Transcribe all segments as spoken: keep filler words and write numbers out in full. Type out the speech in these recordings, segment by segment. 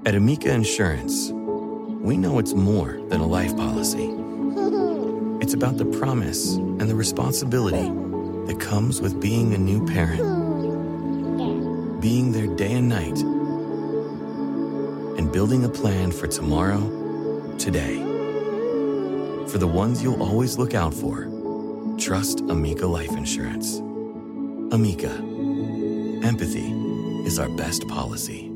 At Amica Insurance, we know it's more than a life policy. It's about the promise and the responsibility that comes with being a new parent. Being there day and night, and building a plan for tomorrow, today. For the ones you'll always look out for, trust Amica Life Insurance. Amica, empathy is our best policy.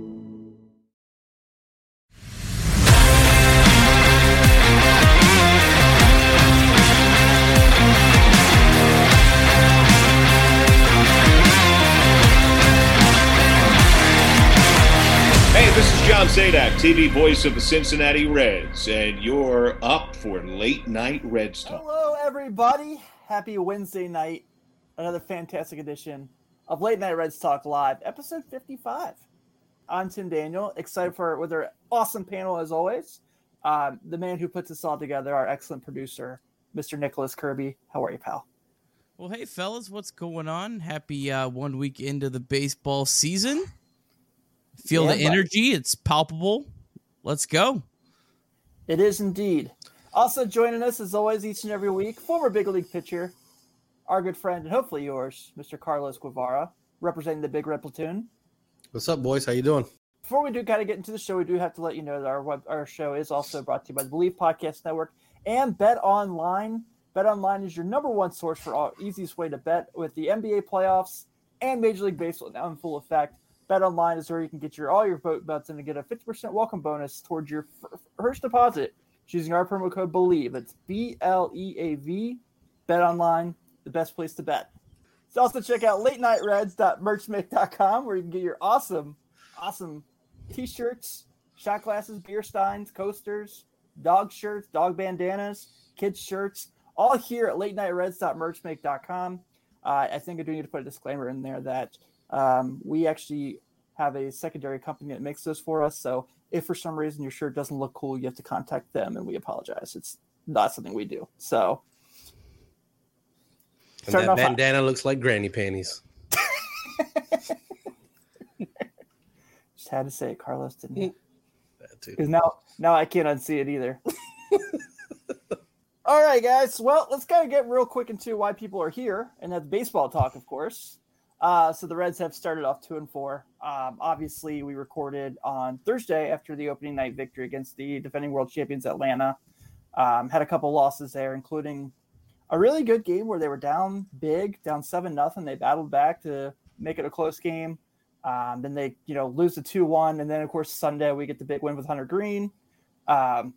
This is John Sadak, T V voice of the Cincinnati Reds, and you're up for Late Night Reds Talk. Hello, everybody. Happy Wednesday night. Another fantastic edition of Late Night Reds Talk Live, episode fifty-five. I'm Tim Daniel, excited for with our awesome panel as always. Um, the man who puts this all together, our excellent producer, Mister Nicholas Kirby. How are you, pal? Well, hey, fellas, what's going on? Happy uh, one week into the baseball season. Feel yeah, the energy. It's palpable. Let's go. It is indeed. Also joining us, as always, each and every week, former big league pitcher, our good friend, and hopefully yours, Mister Carlos Guevara, representing the Big Red Platoon. What's up, boys? How you doing? Before we do kind of get into the show, we do have to let you know that our web, our show is also brought to you by the Believe Podcast Network and Bet Online. Bet Online is your number one source for all easiest way to bet with the N B A playoffs and Major League Baseball now in full effect. BetOnline is where you can get your all your vote bets and to get a fifty percent welcome bonus towards your first deposit using our promo code BELIEVE. It's B L E A V. BetOnline, the best place to bet. So also check out late night reds dot merchmake dot com where you can get your awesome, awesome t-shirts, shot glasses, beer steins, coasters, dog shirts, dog bandanas, kids shirts, all here at late night reds dot merchmake dot com. Uh, I think I do need to put a disclaimer in there that Um, we actually have a secondary company that makes those for us. So if for some reason your shirt doesn't look cool, you have to contact them and we apologize. It's not something we do. So. And that bandana looks like granny panties. Just had to say it, Carlos, didn't you? That too. Because now, now I can't unsee it either. All right, guys. Well, let's kind of get real quick into why people are here. And that's baseball talk, of course. Uh, so the Reds have started off two and four. Um, obviously, we recorded on Thursday after the opening night victory against the defending world champions Atlanta. Um, had a couple losses there, including a really good game where they were down big, down seven nothing. They battled back to make it a close game. Um, then they, you know, lose the two one, and then of course Sunday we get the big win with Hunter Green. Um,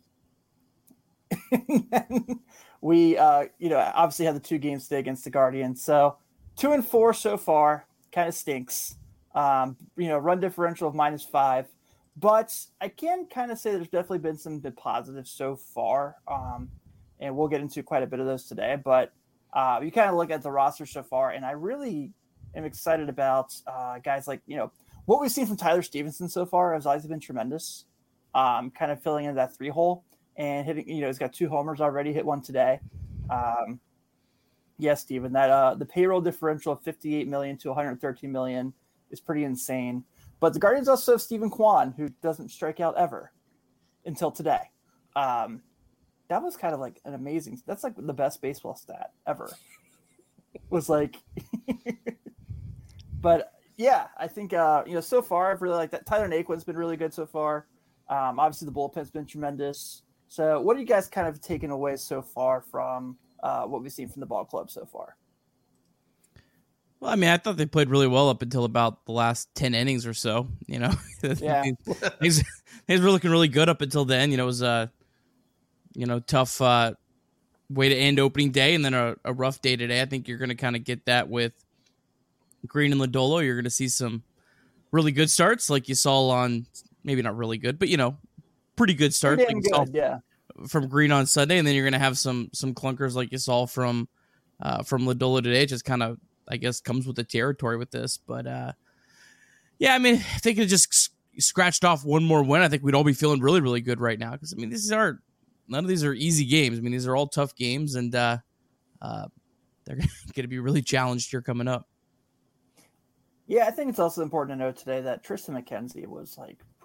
we, uh, you know, obviously had the two games today against the Guardians. So. Two and four so far, kind of stinks. Um, you know, run differential of minus five, but I can kind of say there's definitely been some good positives so far, um, and we'll get into quite a bit of those today. But uh, you kind of look at the roster so far, and I really am excited about uh, guys like you know what we've seen from Tyler Stevenson so far has always been tremendous. Um, kind of filling in that three hole and hitting. You know, he's got two homers already, hit one today. Um, Yes, Steven, that uh, the payroll differential of fifty-eight million to one hundred thirteen million is pretty insane. But the Guardians also have Stephen Kwan, who doesn't strike out ever until today. Um, that was kind of like an amazing. That's like the best baseball stat ever. Was like, but yeah, I think uh, you know so far I've really liked that. Tyler Naquin's been really good so far. Um, obviously the bullpen's been tremendous. So what are you guys kind of taking away so far from? Uh, what we've seen from the ball club so far. Well, I mean, I thought they played really well up until about the last ten innings or so. You know, yeah, things, things were looking really good up until then. You know, it was a you know tough uh, way to end opening day, and then a, a rough day today. I think you're going to kind of get that with Green and Lodolo. You're going to see some really good starts, like you saw on maybe not really good, but you know, pretty good starts. Pretty like good, yeah. From Green on Sunday, and then you're going to have some some clunkers like you saw from uh, from Lodolo today. It just kind of, I guess, comes with the territory with this. But, uh, yeah, I mean, if they could just scratched off one more win, I think we'd all be feeling really, really good right now. Because, I mean, these are none of these are easy games. I mean, these are all tough games, and uh, uh, they're going to be really challenged here coming up. Yeah, I think it's also important to note today that Tristan McKenzie was, like,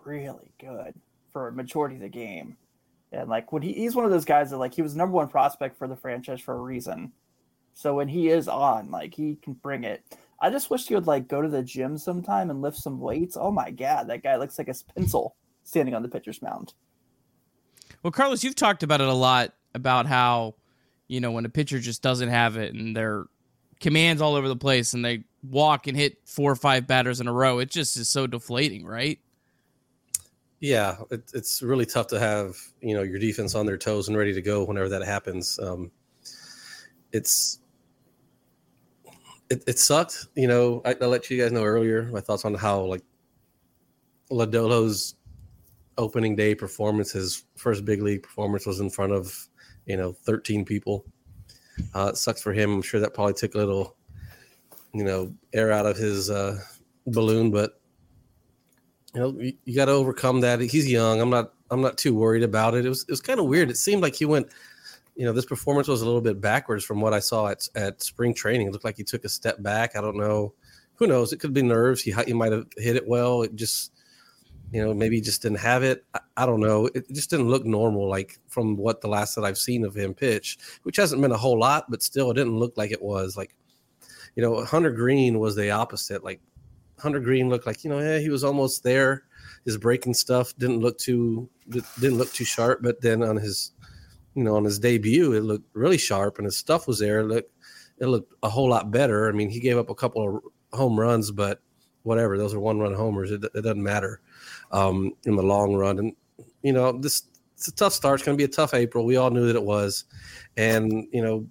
really good for a majority of the game. And like when he, he's one of those guys that like he was number one prospect for the franchise for a reason. So when he is on, like he can bring it. I just wish he would like go to the gym sometime and lift some weights. Oh my God, that guy looks like a pencil standing on the pitcher's mound. Well, Carlos, you've talked about it a lot about how, you know, when a pitcher just doesn't have it and their commands all over the place and they walk and hit four or five batters in a row, it just is so deflating, right? Yeah, it, it's really tough to have, you know, your defense on their toes and ready to go whenever that happens. Um, it's it, it sucked. You know, I, I let you guys know earlier my thoughts on how like Lodolo's opening day performance, his first big league performance, was in front of, you know, thirteen people. Uh, it sucks for him. I'm sure that probably took a little, you know, air out of his uh, balloon, but you know, you, you got to overcome that. He's young. I'm not. I'm not too worried about it. It was. It was kind of weird. It seemed like he went. You know, this performance was a little bit backwards from what I saw at at spring training. It looked like he took a step back. I don't know. Who knows? It could be nerves. He he might have hit it well. It just, you know, maybe he just didn't have it. I, I don't know. It just didn't look normal, like from what the last that I've seen of him pitch, which hasn't been a whole lot, but still, it didn't look like it was. Like, you know, Hunter Green was the opposite. Like, Hunter Green looked like, you know, yeah, he was almost there. His breaking stuff didn't look too didn't look too sharp, but then on his, you know, on his debut, it looked really sharp, and his stuff was there. It looked, it looked a whole lot better. I mean, he gave up a couple of home runs, but whatever, those are one-run homers. It, it doesn't matter um, in the long run. And you know, this it's a tough start. It's going to be a tough April. We all knew that it was, and you know,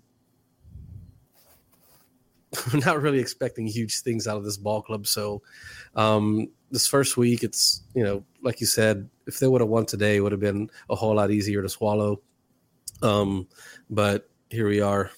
we're not really expecting huge things out of this ball club. So um, this first week, it's, you know, like you said, if they would have won today, it would have been a whole lot easier to swallow. Um, but here we are.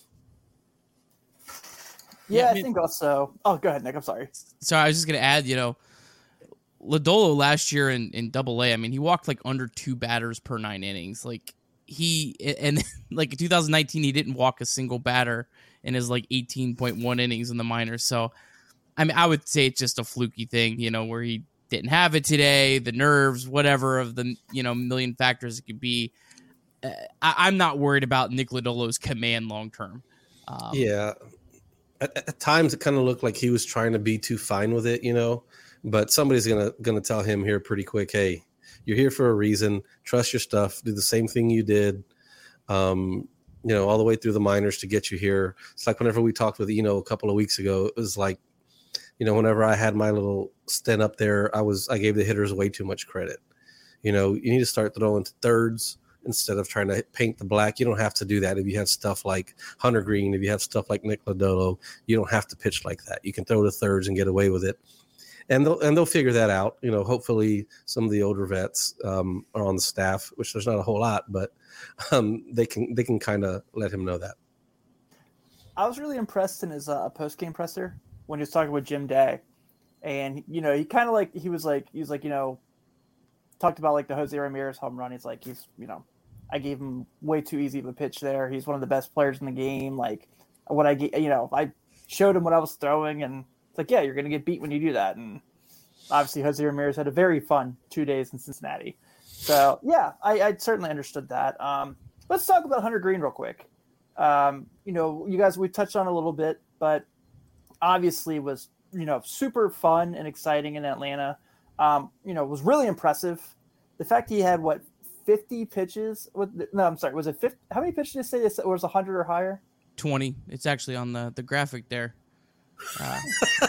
Yeah, Yeah, I I mean- think also. Oh, go ahead, Nick. I'm sorry. So I was just going to add, you know, Lodolo last year in, in double A, I mean, he walked like under two batters per nine innings. Like he, and like in two thousand nineteen, he didn't walk a single batter in his like eighteen point one innings in the minors. So, I mean, I would say it's just a fluky thing, you know, where he didn't have it today, the nerves, whatever of the, you know, million factors it could be. Uh, I, I'm not worried about Nick Lodolo's command long term. Um, Yeah. At, at times, it kind of looked like he was trying to be too fine with it, you know. But somebody's gonna gonna tell him here pretty quick, hey, you're here for a reason. Trust your stuff. Do the same thing you did, um, you know, all the way through the minors to get you here. It's like whenever we talked with Eno a couple of weeks ago, it was like, you know, whenever I had my little stint up there, I was I gave the hitters way too much credit. You know, you need to start throwing to thirds instead of trying to paint the black. You don't have to do that if you have stuff like Hunter Green, if you have stuff like Nick Lodolo. You don't have to pitch like that. You can throw to thirds and get away with it. And they'll, and they'll figure that out. You know, hopefully some of the older vets um, are on the staff, which there's not a whole lot, but um, they can they can kind of let him know that. I was really impressed in his uh, post-game presser when he was talking with Jim Day. And, you know, he kind of like, he was like, he was like, you know, talked about like the Jose Ramirez home run. He's like, he's, you know, I gave him way too easy of a pitch there. He's one of the best players in the game. Like, what I, you know, I showed him what I was throwing, and it's like, yeah, you're going to get beat when you do that. And obviously Jose Ramirez had a very fun two days in Cincinnati. So yeah, I, I certainly understood that. Um, let's talk about Hunter Green real quick. Um, you know, you guys, we touched on it a little bit, but obviously was, you know, super fun and exciting in Atlanta. Um, you know, was really impressive. The fact he had what, fifty pitches with, no, I'm sorry. Was it fifty? How many pitches did you say it was a hundred or higher? twenty. It's actually on the, the graphic there. Uh,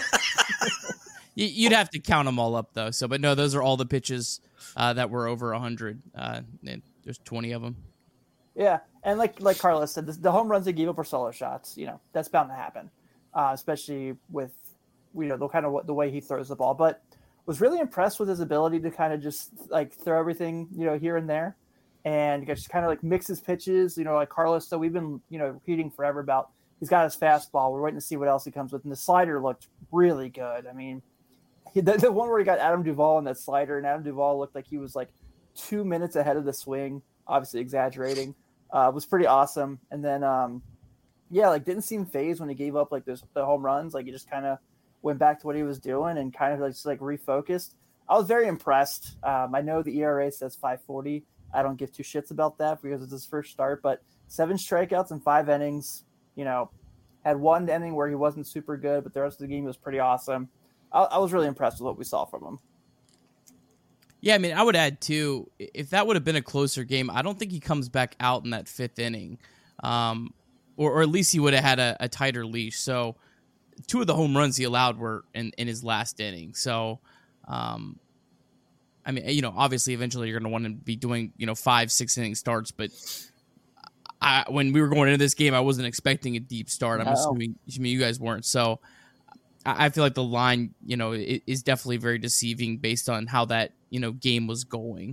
you, you'd have to count them all up though. So, but no, those are all the pitches uh, that were over a hundred. Uh, and there's twenty of them. Yeah, and like like Carlos said, the, the home runs they gave up were solo shots. You know, that's bound to happen, uh, especially with, you know, the kind of the way he throws the ball. But was really impressed with his ability to kind of just like throw everything, you know, here and there, and just kind of like mix his pitches. You know, like Carlos. So we've been, you know, repeating forever about he's got his fastball. We're waiting to see what else he comes with, and the slider looked really good. I mean, he, the, the one where he got Adam Duvall on that slider, and Adam Duvall looked like he was like two minutes ahead of the swing. Obviously exaggerating. Uh, was pretty awesome. And then, um, yeah, like didn't seem phased when he gave up like those the home runs. Like he just kind of went back to what he was doing and kind of like, just like refocused. I was very impressed. Um, I know the E R A says five forty. I don't give two shits about that because it's his first start, but seven strikeouts in five innings, you know, had one inning where he wasn't super good, but the rest of the game was pretty awesome. I, I was really impressed with what we saw from him. Yeah, I mean, I would add, too, if that would have been a closer game, I don't think he comes back out in that fifth inning. Um, or, or at least he would have had a, a tighter leash. So two of the home runs he allowed were in, in his last inning. So, um, I mean, you know, obviously eventually you're going to want to be doing, you know, five, six inning starts. But I, when we were going into this game, I wasn't expecting a deep start. I'm No. assuming, assuming you guys weren't. So I, I feel like the line, you know, is, is definitely very deceiving based on how that, you know, game was going.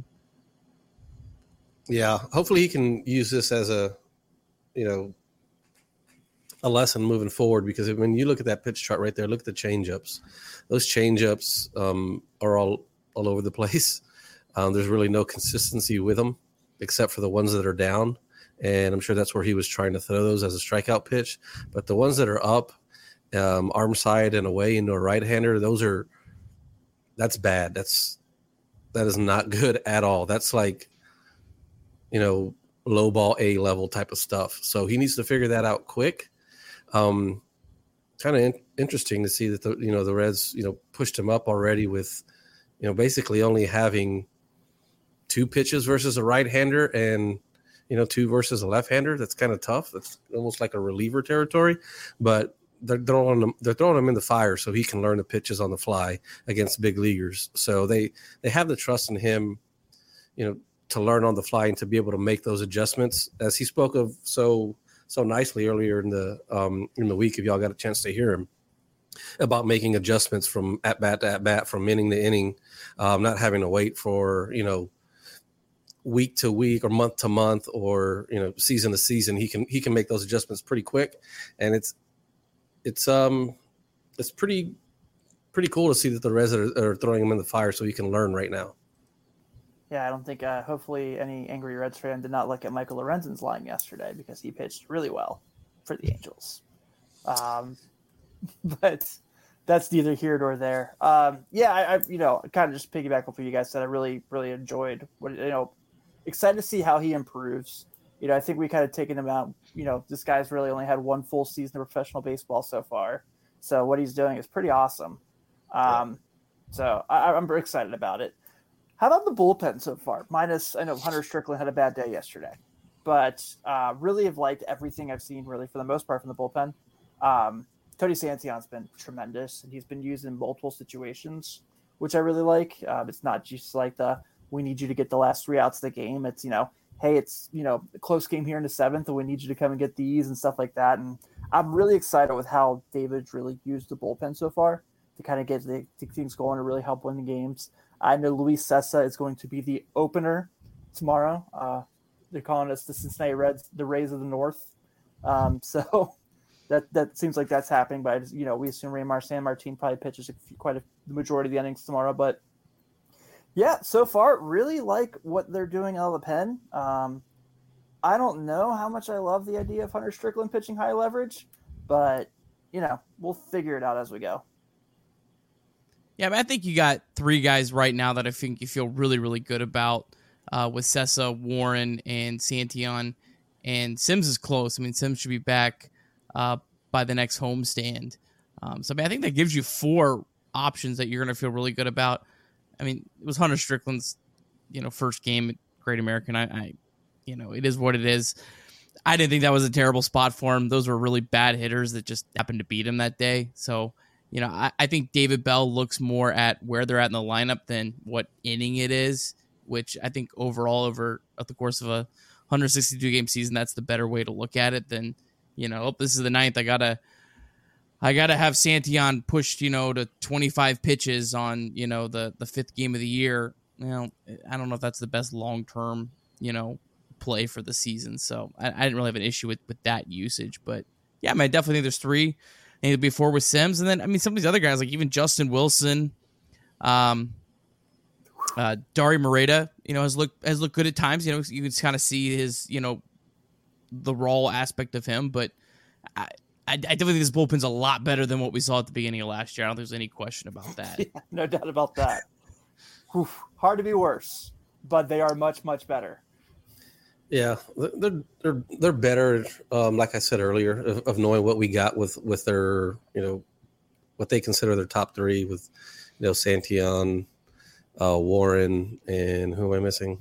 Yeah, hopefully he can use this as a, you know, a lesson moving forward, because when you look at that pitch chart right there, look at the changeups. Those changeups um, are all, all over the place. Um, there's really no consistency with them except for the ones that are down. And I'm sure that's where he was trying to throw those as a strikeout pitch. But the ones that are up, um, arm side and away into a right-hander, those are, that's bad. That's, that is not good at all. That's like, you know, low ball A level type of stuff. So he needs to figure that out quick. Um, kind of in- interesting to see that the, you know, the Reds, you know, pushed him up already with, you know, basically only having two pitches versus a right-hander and, you know, two versus a left-hander. That's kind of tough. That's almost like a reliever territory, but they're throwing him, they're throwing him in the fire so he can learn the pitches on the fly against big leaguers. So they, they have the trust in him, you know, to learn on the fly and to be able to make those adjustments, as he spoke of so, so nicely earlier in the, um, in the week, if y'all got a chance to hear him, about making adjustments from at bat to at bat, from inning to inning, um, not having to wait for, you know, week to week or month to month or, you know, season to season. He can, he can make those adjustments pretty quick. And it's, it's, um, it's pretty, pretty cool to see that the Reds are, are throwing him in the fire so he can learn right now. Yeah, I don't think, uh, hopefully any angry Reds fan did not look at Michael Lorenzen's line yesterday because he pitched really well for the Angels. Um, but that's neither here nor there. Um, yeah, I, I, you know, kind of just piggyback off what you guys said. I really, really enjoyed what, you know, excited to see how he improves. You know, I think we kind of taken him out. You know, this guy's really only had one full season of professional baseball so far. So what he's doing is pretty awesome. Um, yeah. So I, I'm very excited about it. How about the bullpen so far? Minus, I know Hunter Strickland had a bad day yesterday, but uh, really have liked everything I've seen really for the most part from the bullpen. Um, Tony Santillan's been tremendous, and he's been used in multiple situations, which I really like. Um, it's not just like the, we need you to get the last three outs of the game. It's, you know, hey, it's, you know, a close game here in the seventh, and we need you to come and get these and stuff like that. And I'm really excited with how David's really used the bullpen so far to kind of get the, the things going to really help win the games. I know Luis Cessa is going to be the opener tomorrow. Uh, they're calling us the Cincinnati Reds, the Rays of the North. Um, so that that seems like that's happening. But, you know, we assume Raymar Sanmartin probably pitches a few, quite a, the majority of the innings tomorrow. But, yeah, so far, really like what they're doing out of the pen. Um, I don't know how much I love the idea of Hunter Strickland pitching high leverage, but, you know, we'll figure it out as we go. Yeah, I, mean, I think you got three guys right now that I think you feel really, really good about uh, with Cessa, Warren, and Santillan. And Sims is close. I mean, Sims should be back uh, by the next homestand. Um, so, I mean, I think that gives you four options that you're going to feel really good about. I mean, it was Hunter Strickland's, you know, first game at Great American. I, I, you know, it is what it is. I didn't think that was a terrible spot for him. Those were really bad hitters that just happened to beat him that day. So, you know, I, I think David Bell looks more at where they're at in the lineup than what inning it is, which I think overall over the course of a one hundred sixty-two game season, that's the better way to look at it than, you know, oh, this is the ninth. I gotta, I gotta have Santillan pushed, you know, to twenty-five pitches on, you know, the the fifth game of the year. You know, I don't know if that's the best long term, you know, play for the season. So I, I didn't really have an issue with with that usage, but yeah, I mean, I definitely think there's three. I think it'll be four with Sims, and then I mean some of these other guys like even Justin Wilson, um, uh, Dari Moreta, you know, has looked has looked good at times. You know, you can kind of see his, you know, the raw aspect of him, but I, I, I definitely think this bullpen's a lot better than what we saw at the beginning of last year. I don't think there's any question about that. Yeah, no doubt about that. whew, hard to be worse, but they are much, much better. Yeah, they're they're they're better. Um, like I said earlier, of, of knowing what we got with with their, you know, what they consider their top three with, you know, Santillan, uh, Warren, and who am I missing?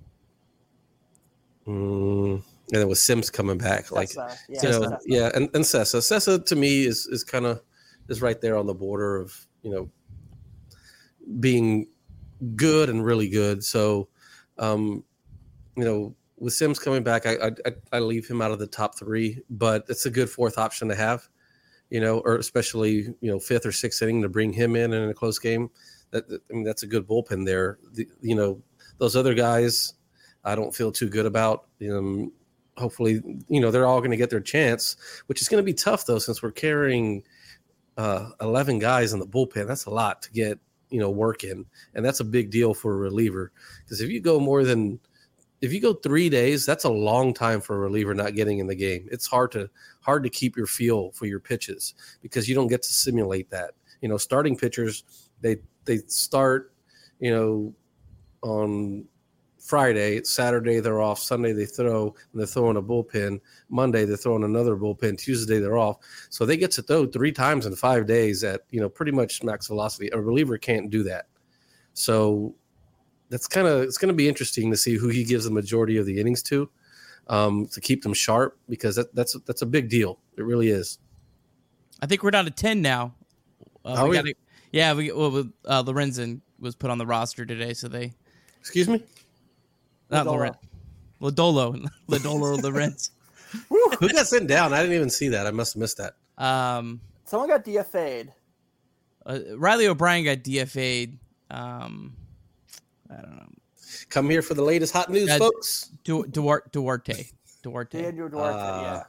Mm, and then with Sims coming back, like Sessa, yeah, you know, Sessa. yeah, and and Sessa, Sessa to me is is kind of is right there on the border of, you know, being good and really good. So, um, you know. With Sims coming back, I, I I leave him out of the top three, but it's a good fourth option to have, you know, or especially, you know, fifth or sixth inning to bring him in in a close game. That I mean, that's a good bullpen there. The, you know, those other guys, I don't feel too good about. You know, hopefully, you know, they're all going to get their chance, which is going to be tough though, since we're carrying uh, eleven guys in the bullpen. That's a lot to get, you know, work in, and that's a big deal for a reliever, because if you go more than If you go three days, that's a long time for a reliever not getting in the game. It's hard to hard to keep your feel for your pitches because you don't get to simulate that. You know, starting pitchers, they they start, you know, on Friday, Saturday they're off, Sunday they throw, and they're throwing a bullpen. Monday they're throwing another bullpen. Tuesday they're off. So they get to throw three times in five days at, you know, pretty much max velocity. A reliever can't do that. So that's kind of, it's going to be interesting to see who he gives the majority of the innings to, um, to keep them sharp, because that, that's that's a big deal. It really is. I think we're down to ten now. Uh, Are we we? gotta, yeah, we well, uh, Lorenzen was put on the roster today, so they. Excuse me. Not Lodolo. Lorenz. Lodolo, Lodolo, Lorenz. Who got sent down? I didn't even see that. I must have missed that. Um, Someone got D F A'd. uh, Riley O'Brien got D F A'd. Um, I don't know. Come here for the latest hot news, Uh, folks. Du- Duarte. Duarte. Duarte. Daniel Duarte, Uh, yeah.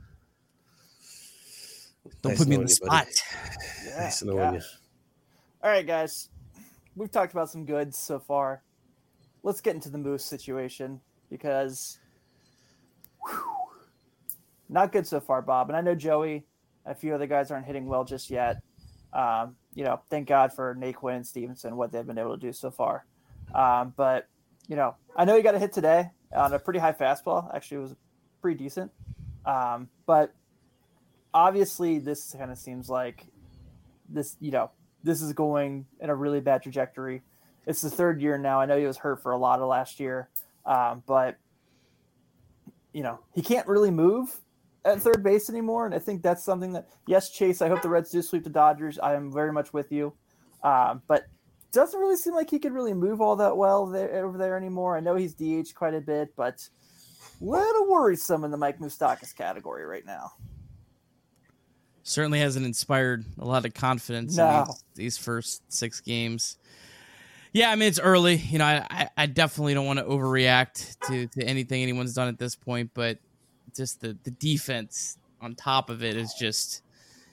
Don't Nice put me in knowing the you, buddy. spot. Yeah, Nice knowing yeah. you. All right, guys. We've talked about some goods so far. Let's get into the Moose situation, because whew, not good so far, Bob. And I know Joey, a few other guys aren't hitting well just yet. Um, you know, thank God for Naquin and Stevenson, what they've been able to do so far. Um, but, you know, I know he got a hit today on a pretty high fastball. Actually, it was pretty decent. Um, but obviously this kind of seems like this, you know, this is going in a really bad trajectory. It's the third year now. I know he was hurt for a lot of last year, um, but, you know, he can't really move at third base anymore. And I think that's something that, yes, Chase, I hope the Reds do sweep the Dodgers. I am very much with you. Um, but doesn't really seem like he could really move all that well there, over there anymore. I know he's D H quite a bit, but a little worrisome in the Mike Moustakas category right now. Certainly hasn't inspired a lot of confidence No. in these, these first six games. Yeah, I mean, it's early. You know, I, I definitely don't want to overreact to, to anything anyone's done at this point, but just the, the defense on top of it is just,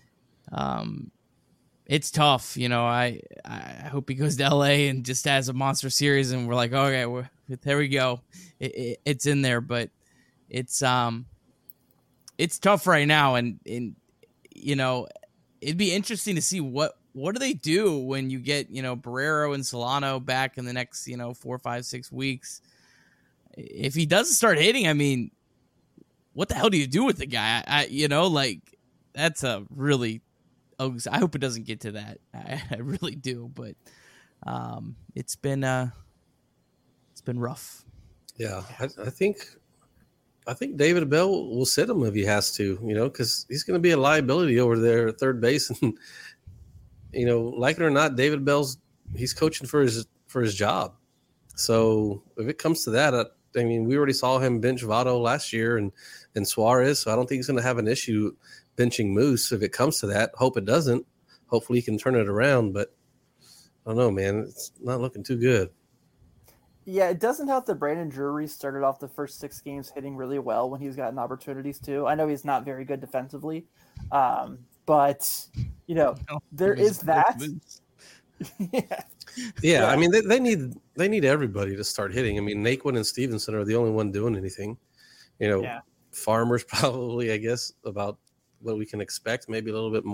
um, it's tough. You know, I, I hope he goes to L A and just has a monster series and we're like, okay, we're, there we go. It, it, it's in there, but it's, um, it's tough right now. And, and, you know, it'd be interesting to see what, what do they do when you get, you know, Barrero and Solano back in the next, you know, four, five, six weeks. If he doesn't start hitting, I mean, what the hell do you do with the guy? I, you know, like, that's a really, oh, I hope it doesn't get to that. I, I really do, but um, it's been, uh, it's been rough. Yeah, I, I think, I think David Bell will sit him if he has to, you know, because he's going to be a liability over there at third base. And, you know, like it or not, David Bell's, he's coaching for his, for his job. So if it comes to that, I, I mean, we already saw him bench Votto last year and, and Suarez. So I don't think he's going to have an issue benching Moose if it comes to that. Hope it doesn't. Hopefully he can turn it around, but I don't know, man. It's not looking too good. Yeah, it doesn't help that Brandon Drury started off the first six games hitting really well when he's gotten opportunities to. I know he's not very good defensively, um, but, you know, No, there it was is that. Yeah. yeah. Yeah, I mean, they, they need they need everybody to start hitting. I mean, Naquin and Stevenson are the only one doing anything. You know, Yeah. Farmer's probably, I guess, about what we can expect, maybe a little bit more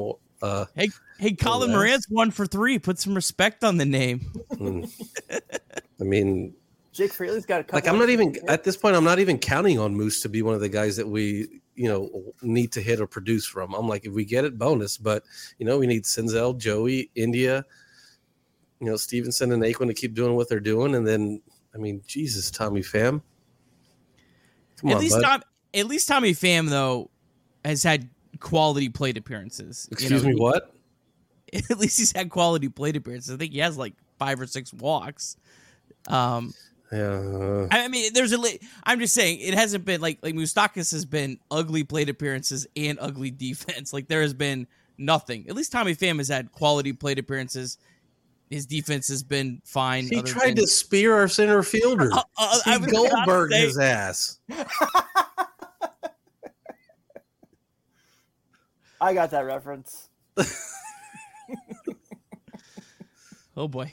Uh, hey, hey, Colin less. Morant's one for three. Put some respect on the name. I mean, Jake Fraley's got a couple. like I'm not even at this point. I'm not even counting on Moose to be one of the guys that we, you know, need to hit or produce from. I'm like, if we get it, bonus. But you know, we need Senzel, Joey, India, you know, Stevenson and Naquin to keep doing what they're doing, and then, I mean, Jesus, Tommy Pham. Come at on, least bud. Tom, at least Tommy Pham though has had quality plate apperances. Excuse you know, me, what? At least he's had quality plate appearances. I think he has like five or six walks. Um, Yeah. I mean, there's a. Li- I'm just saying it hasn't been like like Moustakas has been ugly plate appearances and ugly defense. Like there has been nothing. At least Tommy Pham has had quality plate appearances. His defense has been fine. He other tried than- to spear our center fielder. Uh, uh, he I was Goldberg gonna say- his ass. I got that reference. Oh boy.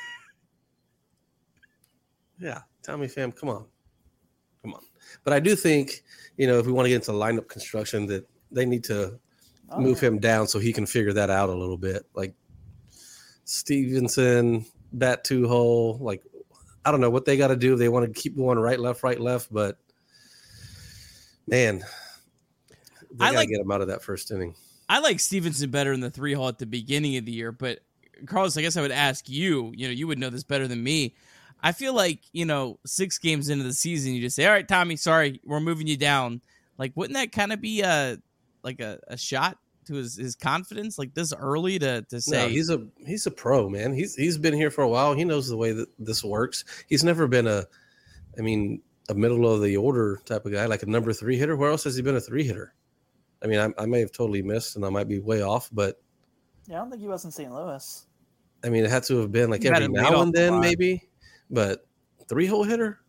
Yeah, Tommy Pham, come on. Come on. But I do think, you know, if we want to get into lineup construction, that they need to Oh, move yeah. him down so he can figure that out a little bit. Like Stevenson, bat two hole, like I don't know what they got to do. They want to keep going right, left, right, left, but man, they I got to like- get him out of that first inning. I like Stevenson better in the three hole at the beginning of the year, but Carlos, I guess I would ask you, you know, you would know this better than me. I feel like, you know, six games into the season, you just say, all right, Tommy, sorry, we're moving you down. Like, wouldn't that kind of be a, like a, a shot to his, his confidence, like this early to, to say, No, he's a he's a pro, man. He's he's been here for a while. He knows the way that this works. He's never been a, I mean, a middle of the order type of guy, like a number three hitter. Where else has he been a three hitter? I mean, I, I may have totally missed, and I might be way off, but Yeah, I don't think he was in Saint Louis. I mean, it had to have been like He had every him lead now off and a then, lot. maybe. But three hole hitter,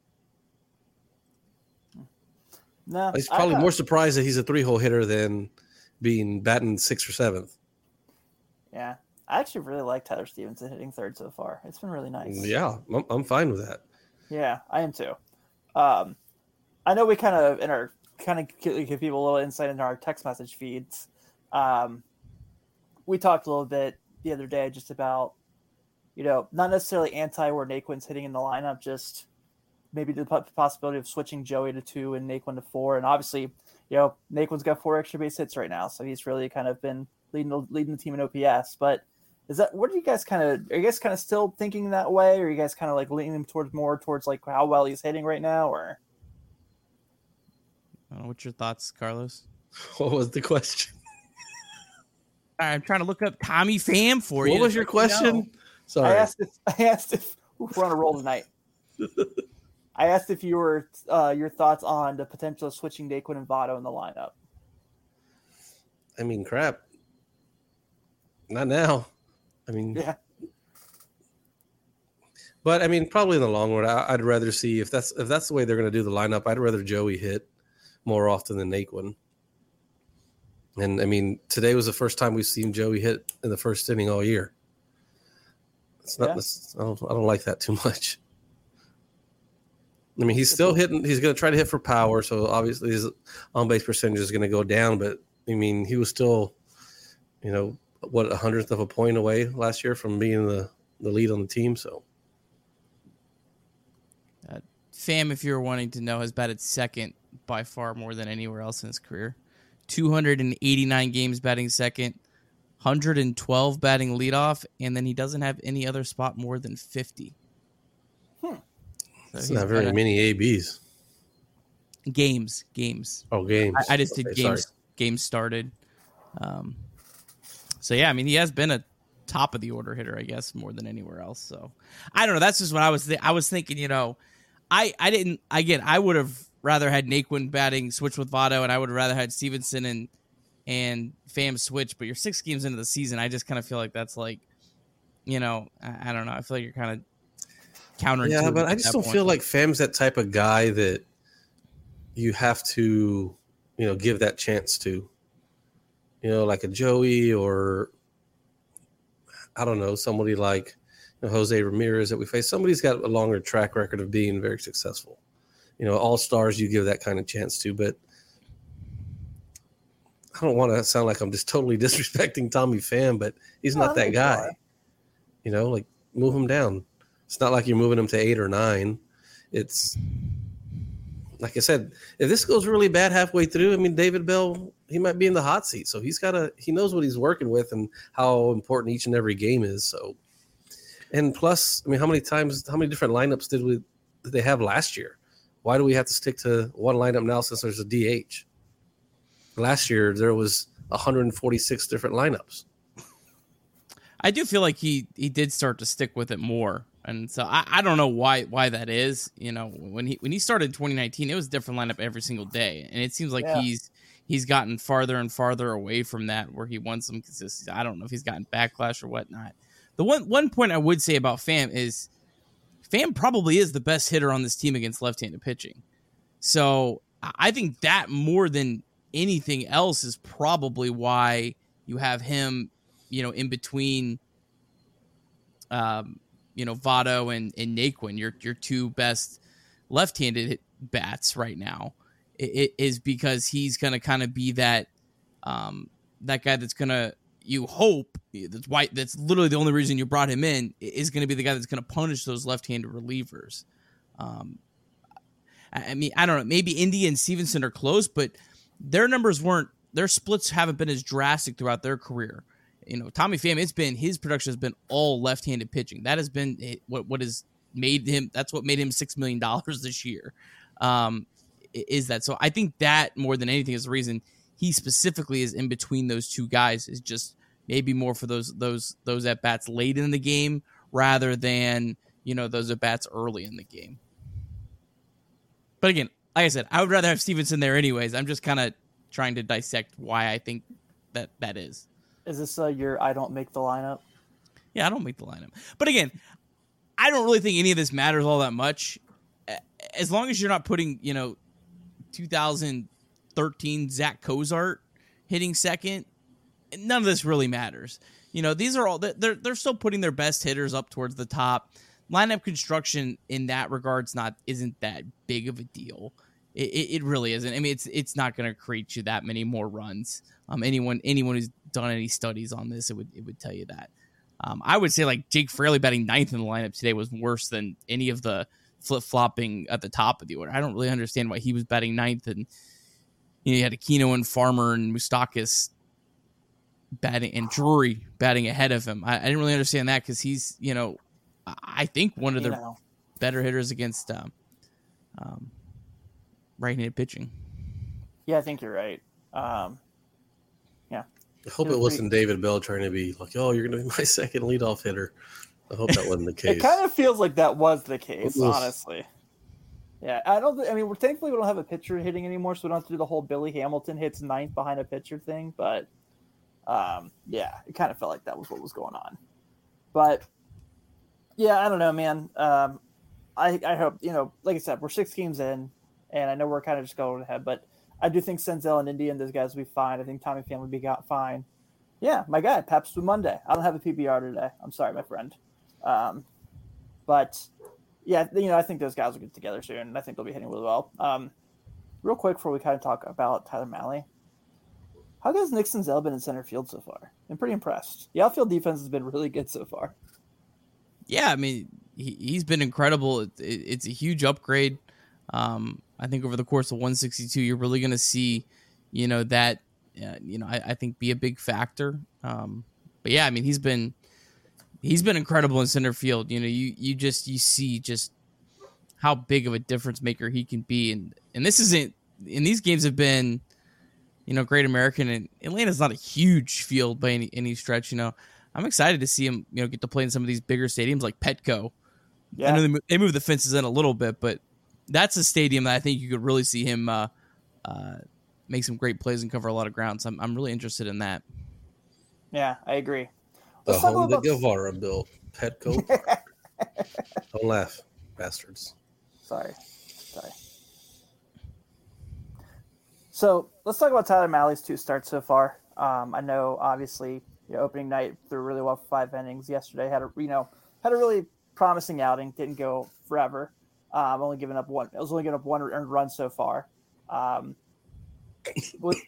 No, he's I probably got- more surprised that he's a three hole hitter than being batting sixth or seventh. Yeah, I actually really like Tyler Stevenson hitting third so far. It's been really nice. Yeah, I'm, I'm fine with that. Yeah, I am too. Um, I know we kind of in our kind of give give people a little insight into our text message feeds. Um, we talked a little bit the other day just about, you know, not necessarily anti where Naquin's hitting in the lineup, just maybe the po- possibility of switching Joey to two and Naquin to four. And obviously, you know, Naquin's got four extra base hits right now, so he's really kind of been leading the, leading the team in O P S. But is that what are you guys kind of are you guys kind of still thinking that way, or are you guys kind of like leaning towards more towards like how well he's hitting right now, or? I don't know, what's your thoughts, Carlos? What was the question? All right, I'm trying to look up Tommy Pham for you. What was your Let me know. question? Sorry. I asked if I asked if oof, we're on a roll tonight. I asked if you were uh, your thoughts on the potential of switching Naquin and Votto in the lineup. I mean, crap. Not now. I mean, Yeah, but I mean, probably in the long run, I, I'd rather see if that's if that's the way they're going to do the lineup. I'd rather Joey hit more often than Naquin. And I mean, today was the first time we've seen Joey hit in the first inning all year. It's not. Yeah. I don't. I don't like that too much. I mean, he's still hitting. He's going to try to hit for power, so obviously his on base percentage is going to go down. But I mean, he was still, you know, what a hundredth of a point away last year from being the the lead on the team. So Pham, if you're wanting to know, has batted second by far more than anywhere else in his career. two hundred eighty-nine games batting second, one hundred twelve batting leadoff, and then he doesn't have any other spot more than fifty. Hmm. So it's he's not very got a- many A Bs. games, games. Oh, games. I, I just did Okay, games. sorry. Games started. Um, so yeah, I mean, he has been a top of the order hitter, I guess, more than anywhere else. So I don't know. That's just what I was. Th- I was thinking. You know, I I didn't. Again, I would have rather had Naquin batting switch with Votto, and I would have rather had Stevenson and and Pham switch. But you're six games into the season. I just kind of feel like that's like, you know, I, I don't know. I feel like you're kind of counterintuitive. Yeah, but at I just that don't point. feel like Fam's that type of guy that you have to, you know, give that chance to. You know, like a Joey or I don't know, somebody like you know, Jose Ramirez that we face. Somebody's got a longer track record of being very successful. You know, all stars you give that kind of chance to, but I don't want to sound like I'm just totally disrespecting Tommy Pham, but he's No, not that guy. You know, like move him down. It's not like you're moving him to eight or nine. It's like I said, if this goes really bad halfway through, I mean, David Bell, he might be in the hot seat. So he's got to, he knows what he's working with and how important each and every game is. So, and plus, I mean, how many times, how many different lineups did we, did they have last year? Why do we have to stick to one lineup now since there's a D H? Last year, there was one hundred forty-six different lineups. I do feel like he, he did start to stick with it more. And so I, I don't know why why that is. You know, when he when he started in twenty nineteen, it was a different lineup every single day. And it seems like yeah. he's he's gotten farther and farther away from that where he wants some consistency. I don't know if he's gotten backlash or whatnot. The one one point I would say about Pham is Pham probably is the best hitter on this team against left-handed pitching. So I think that more than anything else is probably why you have him, you know, in between um you know, Votto and, and Naquin, your your two best left-handed bats right now, it, it is because he's going to kind of be that um, that guy that's going to, you hope, that's why that's literally the only reason you brought him in, is going to be the guy that's going to punish those left-handed relievers. Um, I, I mean, I don't know, maybe India and Stevenson are close, but their numbers weren't, their splits haven't been as drastic throughout their career. You know, Tommy Pham, it's been, his production has been all left-handed pitching. That has been what what has made him, that's what made him six million dollars this year, um, is that. So I think that more than anything is the reason he specifically is in between those two guys, is just maybe more for those those those at-bats late in the game rather than, you know, those at-bats early in the game. But again, like I said, I would rather have Stevenson there anyways. I'm just kind of trying to dissect why I think that that is. Is this uh, your I don't make the lineup? Yeah, I don't make the lineup. But again, I don't really think any of this matters all that much. As long as you're not putting, you know, two thousand thirteen Zach Cozart hitting second, none of this really matters. You know, these are all, they're, they're still putting their best hitters up towards the top. Lineup construction in that regard's not, isn't that big of a deal. It, it, it really isn't. I mean, it's it's not going to create you that many more runs. Um, anyone anyone who's done any studies on this, it would it would tell you that. Um, I would say like Jake Fraley batting ninth in the lineup today was worse than any of the flip flopping at the top of the order. I don't really understand why he was batting ninth, and you know, you had Aquino and Farmer and Moustakas batting and Drury batting ahead of him. I, I didn't really understand that because he's, you know, I think one of the know. better hitters against um, um, right-handed pitching. Yeah, I think you're right. Um, yeah. I hope it wasn't David Bell trying to be like, oh, you're going to be my second leadoff hitter. I hope that wasn't the case. It kind of feels like that was the case, Oof. honestly. Yeah, I don't. I mean, we're thankfully we don't have a pitcher hitting anymore, so we don't have to do the whole Billy Hamilton hits ninth behind a pitcher thing. But um, yeah, it kind of felt like that was what was going on. But yeah, I don't know, man. Um, I I hope, you know, like I said, we're six games in, and I know we're kind of just going ahead, but I do think Senzel and India and those guys will be fine. I think Tommy Pham will be got fine. Yeah, my guy, Paps with Monday. I don't have a P B R today. I'm sorry, my friend. Um, but yeah, you know, I think those guys will get together soon, and I think they'll be hitting really well. Um, real quick before we kind of talk about Tyler Mahle, how good has Nick Senzel been in center field so far? I'm pretty impressed. The outfield defense has been really good so far. Yeah, I mean, he, he's been incredible. It, it, it's a huge upgrade. Um, I think over the course of one sixty-two, you're really going to see, you know, that, uh, you know, I, I think be a big factor. Um, but yeah, I mean, he's been, he's been incredible in center field. You know, you, you just, you see just how big of a difference maker he can be. And, and this isn't, and these games have been, you know, Great American, and Atlanta's not a huge field by any, any stretch. You know, I'm excited to see him, you know, get to play in some of these bigger stadiums like Petco. Yeah. I know they, they moved the fences in a little bit, but that's a stadium that I think you could really see him uh, uh, make some great plays and cover a lot of ground. So I'm, I'm really interested in that. Yeah, I agree. The Let's talk home that about- Guevara built. Petco. Don't laugh, bastards. Sorry. Sorry. So let's talk about Tyler Mahle's two starts so far. Um, I know, obviously, you know, opening night threw really well for five innings. Yesterday had a, you know, had a really promising outing. Didn't go forever. Um, only giving up one. I was only giving up one earned run so far. Um, with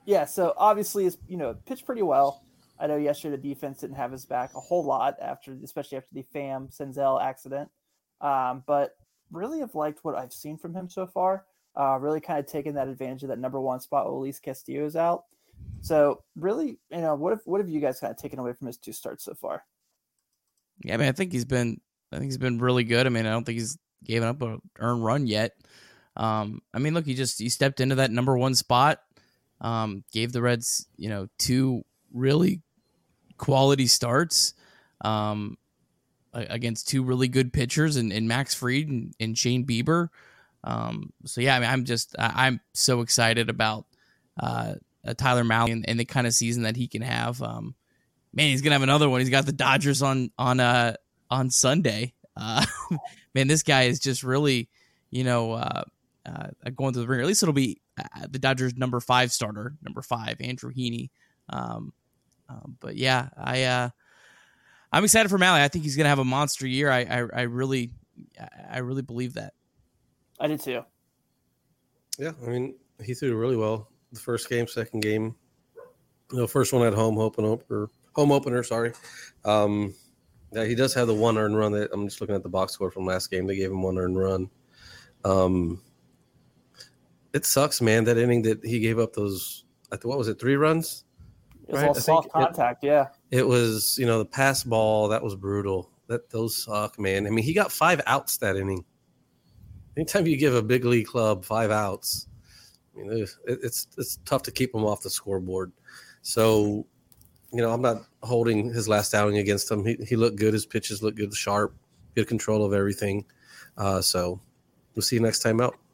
Yeah, so obviously, it's, you know, pitched pretty well. I know yesterday the defense didn't have his back a whole lot after, especially after the Pham Senzel accident. Um, but really have liked what I've seen from him so far. Uh, really kind of taking that advantage of that number one spot while Luis Castillo's out. So really, you know, what have what have you guys kind of taken away from his two starts so far? Yeah, I mean, I think he's been, I think he's been really good. I mean, I don't think he's given up a earned run yet. Um, I mean, look, he just he stepped into that number one spot, um, gave the Reds, you know, two really quality starts, um, against two really good pitchers and, and Max Fried and, and Shane Bieber. Um, so yeah, I mean, I'm just, I, I'm so excited about, uh, uh Tyler Mahle and, and the kind of season that he can have. Um, man, he's going to have another one. He's got the Dodgers on, on, uh, on Sunday. Uh, man, this guy is just really, you know, uh, uh, going to the ringer. At least it'll be uh, the Dodgers number five starter, number five, Andrew Heaney. Um, um, but yeah, I, uh, I'm excited for Mahle. I think he's going to have a monster year. I, I, I really, I really believe that. I did too. Yeah, I mean, he threw really well the first game, second game. You know, first one at home, open opener, home opener. Sorry. Um, yeah, he does have the one earned run. That I'm just looking at the box score from last game. They gave him one earned run. Um, it sucks, man. That inning that he gave up those. What was it? Three runs. It was all soft contact. It, yeah. It was, you know, the pass ball that was brutal. That those suck, man. I mean, he got five outs that inning. Anytime you give a big league club five outs, I mean, it, it's it's tough to keep him off the scoreboard. So, you know, I'm not holding his last outing against him. He he looked good. His pitches looked good, sharp, good control of everything. Uh, so we'll see you next time out.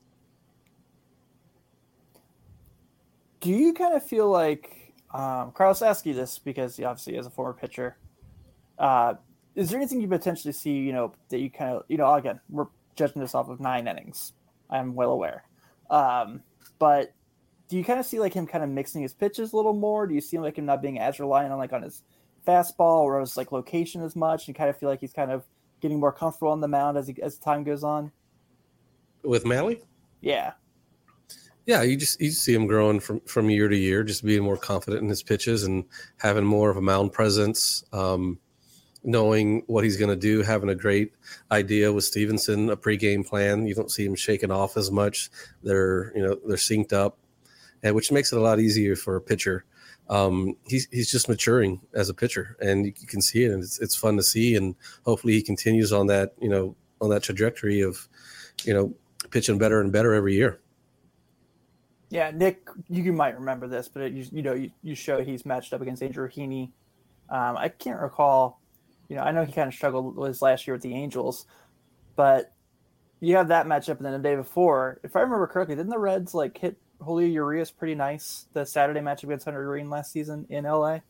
Do you kind of feel like, um, Carlos, ask you this because he obviously is a former pitcher. Uh, is there anything you potentially see, you know, that you kind of, you know, again, we're judging this off of nine innings. I'm well aware. Um, but do you kind of see like him kind of mixing his pitches a little more? Do you see him like him not being as reliant on like on his fastball or his like location as much? You kind of feel like he's kind of getting more comfortable on the mound as he, as time goes on? With Mahle? Yeah. Yeah, you just you see him growing from, from year to year, just being more confident in his pitches and having more of a mound presence, um, knowing what he's going to do, having a great idea with Stevenson, a pregame plan. You don't see him shaking off as much. They're you know they're synced up, and which makes it a lot easier for a pitcher. Um, he's he's just maturing as a pitcher, and you can see it, and it's it's fun to see. And hopefully, he continues on that you know on that trajectory of you know pitching better and better every year. Yeah, Nick, you might remember this, but it, you, you know, you, you show he's matched up against Andrew Heaney. Um, I can't recall, you know, I know he kind of struggled with his last year with the Angels, but you have that matchup, and then the day before, if I remember correctly, didn't the Reds like hit Julio Urias pretty nice the Saturday matchup against Hunter Green last season in L A?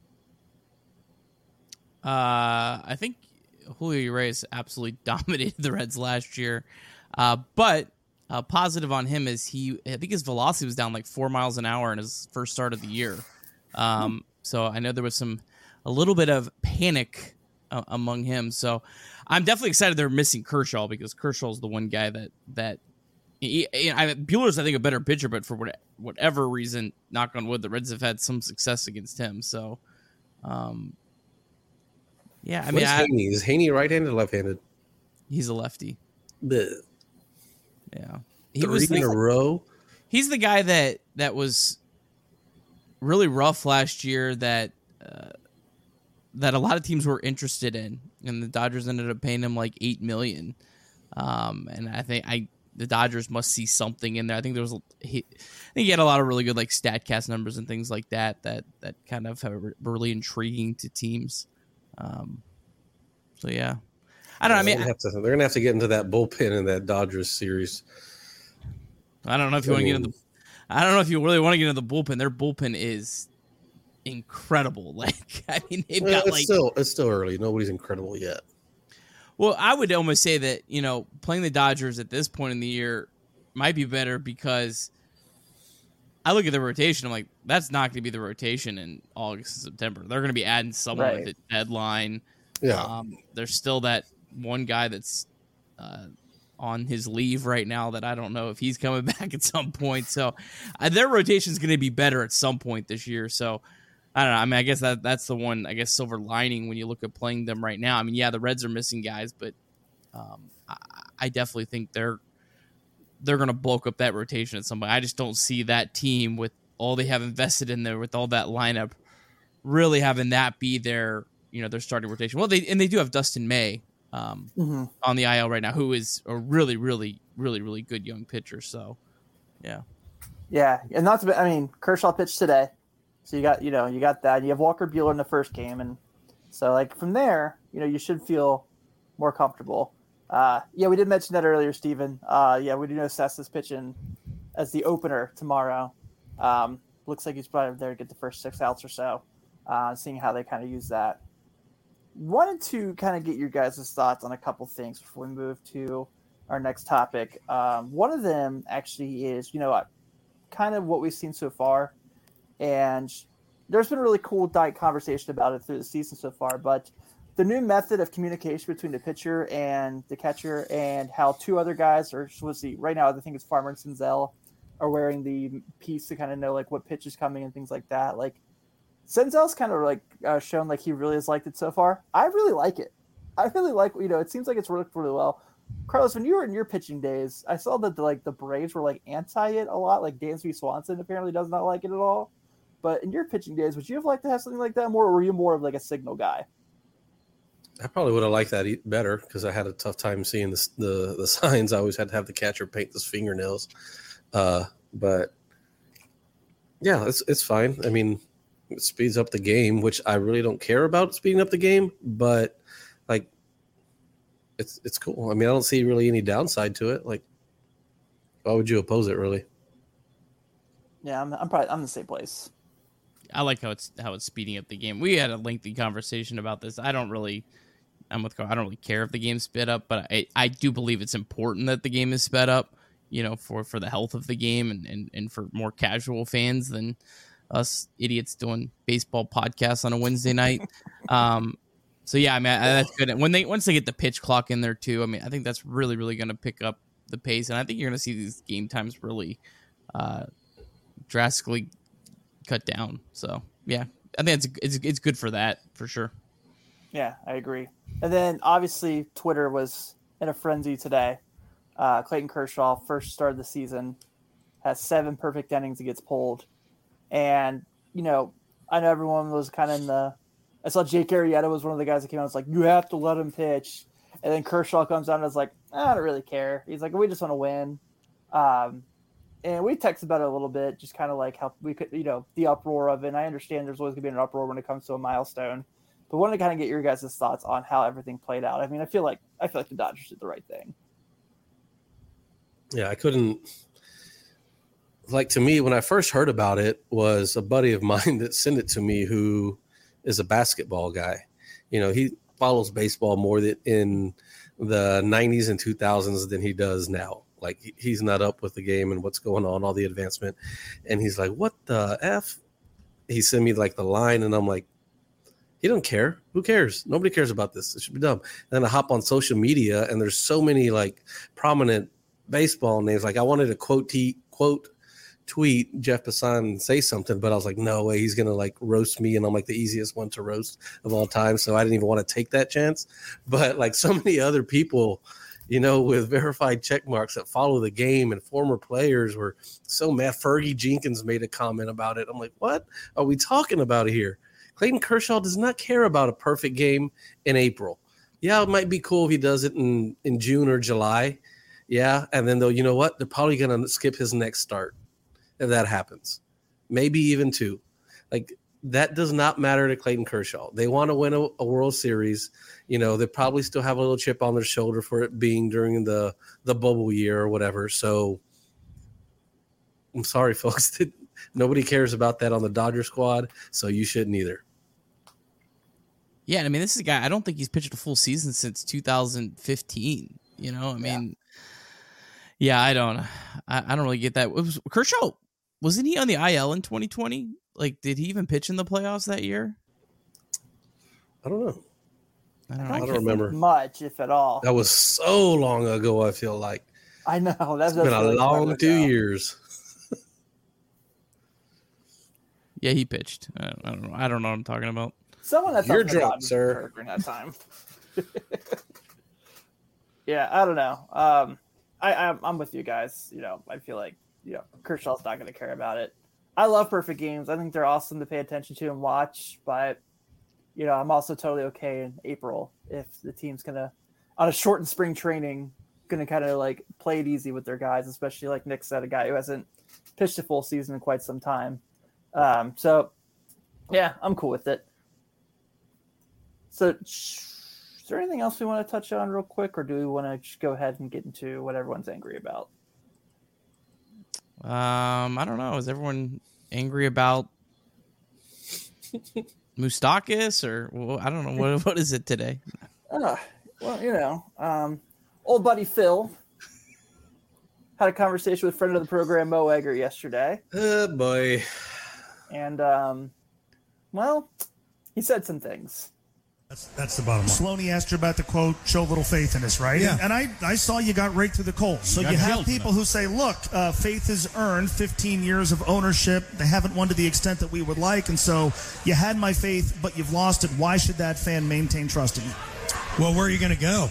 Uh, I think Julio Urias absolutely dominated the Reds last year, uh, but. Uh, positive on him is he, I think his velocity was down like four miles an hour in his first start of the year. Um, so I know there was some, a little bit of panic uh, among him. So I'm definitely excited they're missing Kershaw because Kershaw is the one guy that, that he, he, I, Buehler's, I think, a better pitcher, but for what, whatever reason, knock on wood, the Reds have had some success against him. So, um, yeah, I what mean, is I, Heaney? Is Heaney right-handed or left-handed? He's a lefty. Blech. Yeah, he Three was in a row. He's the guy that that was really rough last year. That uh, that a lot of teams were interested in, and the Dodgers ended up paying him like eight million. Um, and I think I the Dodgers must see something in there. I think there was he, I think he had a lot of really good like StatCast numbers and things like that that that kind of were really intriguing to teams. Um, so yeah. I don't know. I mean, they're gonna, to, they're gonna have to get into that bullpen in that Dodgers series. I don't know if you want to get into. The, I don't know if you really want to get into the bullpen. Their bullpen is incredible. Like, I mean, they've well, got it's like still it's still early. Nobody's incredible yet. Well, I would almost say that you know playing the Dodgers at this point in the year might be better because I look at the rotation. I'm like, that's not going to be the rotation in August and September. They're going to be adding someone Right. with a deadline. Yeah, Um, there's still that one guy that's uh, on his leave right now that I don't know if he's coming back at some point. So uh, their rotation is going to be better at some point this year. So I don't know. I mean, I guess that that's the one, I guess, silver lining when you look at playing them right now. I mean, yeah, the Reds are missing guys, but um, I, I definitely think they're they're going to bulk up that rotation at some point. I just don't see that team with all they have invested in there, with all that lineup, really having that be their, you know, their starting rotation. Well, they and they do have Dustin May um, mm-hmm. on the I L right now, who is a really, really, really, really good young pitcher. So, yeah, yeah, and not to be, I mean, Kershaw pitched today, so you got you know you got that. You have Walker Buehler in the first game, and so like from there, you know, you should feel more comfortable. Uh, yeah, we did mention that earlier, Steven. Uh, yeah, we do know Sess is pitching as the opener tomorrow. Um, looks like he's probably there to get the first six outs or so, uh, seeing how they kind of use that. Wanted to kind of get your guys' thoughts on a couple things before we move to our next topic. Um, one of them actually is, you know, kind of what we've seen so far. And there's been a really cool conversation about it through the season so far, but the new method of communication between the pitcher and the catcher, and how two other guys, or let's see, right now I think it's Farmer and Senzel, are wearing the piece to kind of know like what pitch is coming and things like that. Like Senzel's kind of like uh, shown like he really has liked it so far. I really like it. I really like, you know, it seems like it's worked really well. Carlos, when you were in your pitching days, I saw that the, like the Braves were like anti it a lot. Like Dansby Swanson apparently does not like it at all. But in your pitching days, would you have liked to have something like that more, or were you more of like a signal guy? I probably would have liked that better because I had a tough time seeing the, the the signs. I always had to have the catcher paint his fingernails. Uh, but yeah, it's it's fine. I mean, it speeds up the game, which I really don't care about speeding up the game, but like it's it's cool. I mean, I don't see really any downside to it. Like, why would you oppose it, really? Yeah, I'm I'm probably I'm in the same place. I like how it's how it's speeding up the game. We had a lengthy conversation about this. I don't really, I'm with I don't really care if the game's sped up, but I, I do believe it's important that the game is sped up, you know, for, for the health of the game and, and, and for more casual fans than us idiots doing baseball podcasts on a Wednesday night. um, so yeah, I mean I, that's good. When they once they get the pitch clock in there too, I mean I think that's really really going to pick up the pace, and I think you're going to see these game times really uh, drastically cut down. So yeah, I think it's, it's it's good for that for sure. Yeah, I agree. And then obviously Twitter was in a frenzy today. Uh, Clayton Kershaw, first start of the season, has seven perfect innings. He gets pulled, and you know I know everyone was kind of in the. I saw Jake Arrieta was one of the guys that came out and was like, you have to let him pitch, and then Kershaw comes out and is like, I don't really care. He's like, we just want to win. Um, And we texted about it a little bit, just kind of like how we could, you know, the uproar of it. And I understand there's always going to be an uproar when it comes to a milestone, but wanted to kind of get your guys' thoughts on how everything played out. I mean, I feel like I feel like the Dodgers did the right thing. Yeah, I couldn't. Like, to me, when I first heard about it, was a buddy of mine that sent it to me, who is a basketball guy. You know, he follows baseball more than in the nineties and two thousands than he does now. Like, he's not up with the game and what's going on, all the advancement. And he's like, what the F? He sent me, like, the line, and I'm like, he don't care. Who cares? Nobody cares about this. It should be dumb. And then I hop on social media, and there's so many, like, prominent baseball names. Like, I wanted to quote, t- quote tweet Jeff Passan and say something, but I was like, no way. He's going to, like, roast me, and I'm, like, the easiest one to roast of all time. So I didn't even want to take that chance. But, like, so many other people – you know, with verified check marks that follow the game, and former players were so mad. Fergie Jenkins made a comment about it. I'm like, what are we talking about here? Clayton Kershaw does not care about a perfect game in April. Yeah, it might be cool if he does it in, in June or July. Yeah, and then, though, you know what? They're probably going to skip his next start if that happens. Maybe even two. Like, that does not matter to Clayton Kershaw. They want to win a, a World Series. You know, they probably still have a little chip on their shoulder for it being during the, the bubble year or whatever. So I'm sorry, folks. Nobody cares about that on the Dodger squad, so you shouldn't either. Yeah, I mean, this is a guy, I don't think he's pitched a full season since two thousand fifteen. You know, I mean, yeah, yeah I don't I, I don't really get that. Was, Kershaw, wasn't he on the I L in twenty twenty? Like, did he even pitch in the playoffs that year? I don't know. I don't, I know. I don't don't remember. much, if at all. That was so long ago. I feel like I know that's it's been a really long two ago. years. Yeah, he pitched. I don't, I don't know. I don't know what I'm talking about. Someone that's You're up drunk, God sir. during that time. Yeah, I don't know. Um, I, I'm, I'm with you guys. You know, I feel like you know Kershaw's not going to care about it. I love perfect games. I think they're awesome to pay attention to and watch. But you know, I'm also totally okay in April if the team's gonna on a shortened spring training gonna kind of like play it easy with their guys, especially like Nick said, a guy who hasn't pitched a full season in quite some time. Um, so yeah, I'm cool with it. So. Is there anything else we want to touch on real quick, or do we want to just go ahead and get into what everyone's angry about? Um, I don't know. Is everyone angry about Moustakas, or well, I don't know what what is it today? Uh, well, you know, um, old buddy Phil had a conversation with friend of the program Mo Egger yesterday, Oh boy. and um, well, he said some things. That's, that's the bottom line. Sloaney asked you about the quote, show little faith in us, right? Yeah. And, and I, I saw you got right through the coals. So You you, got have killed people tonight. who say, look, uh, faith is earned, fifteen years of ownership. They haven't won to the extent that we would like. And so you had my faith, but you've lost it. Why should that fan maintain trust in you? Well, where are you going to go?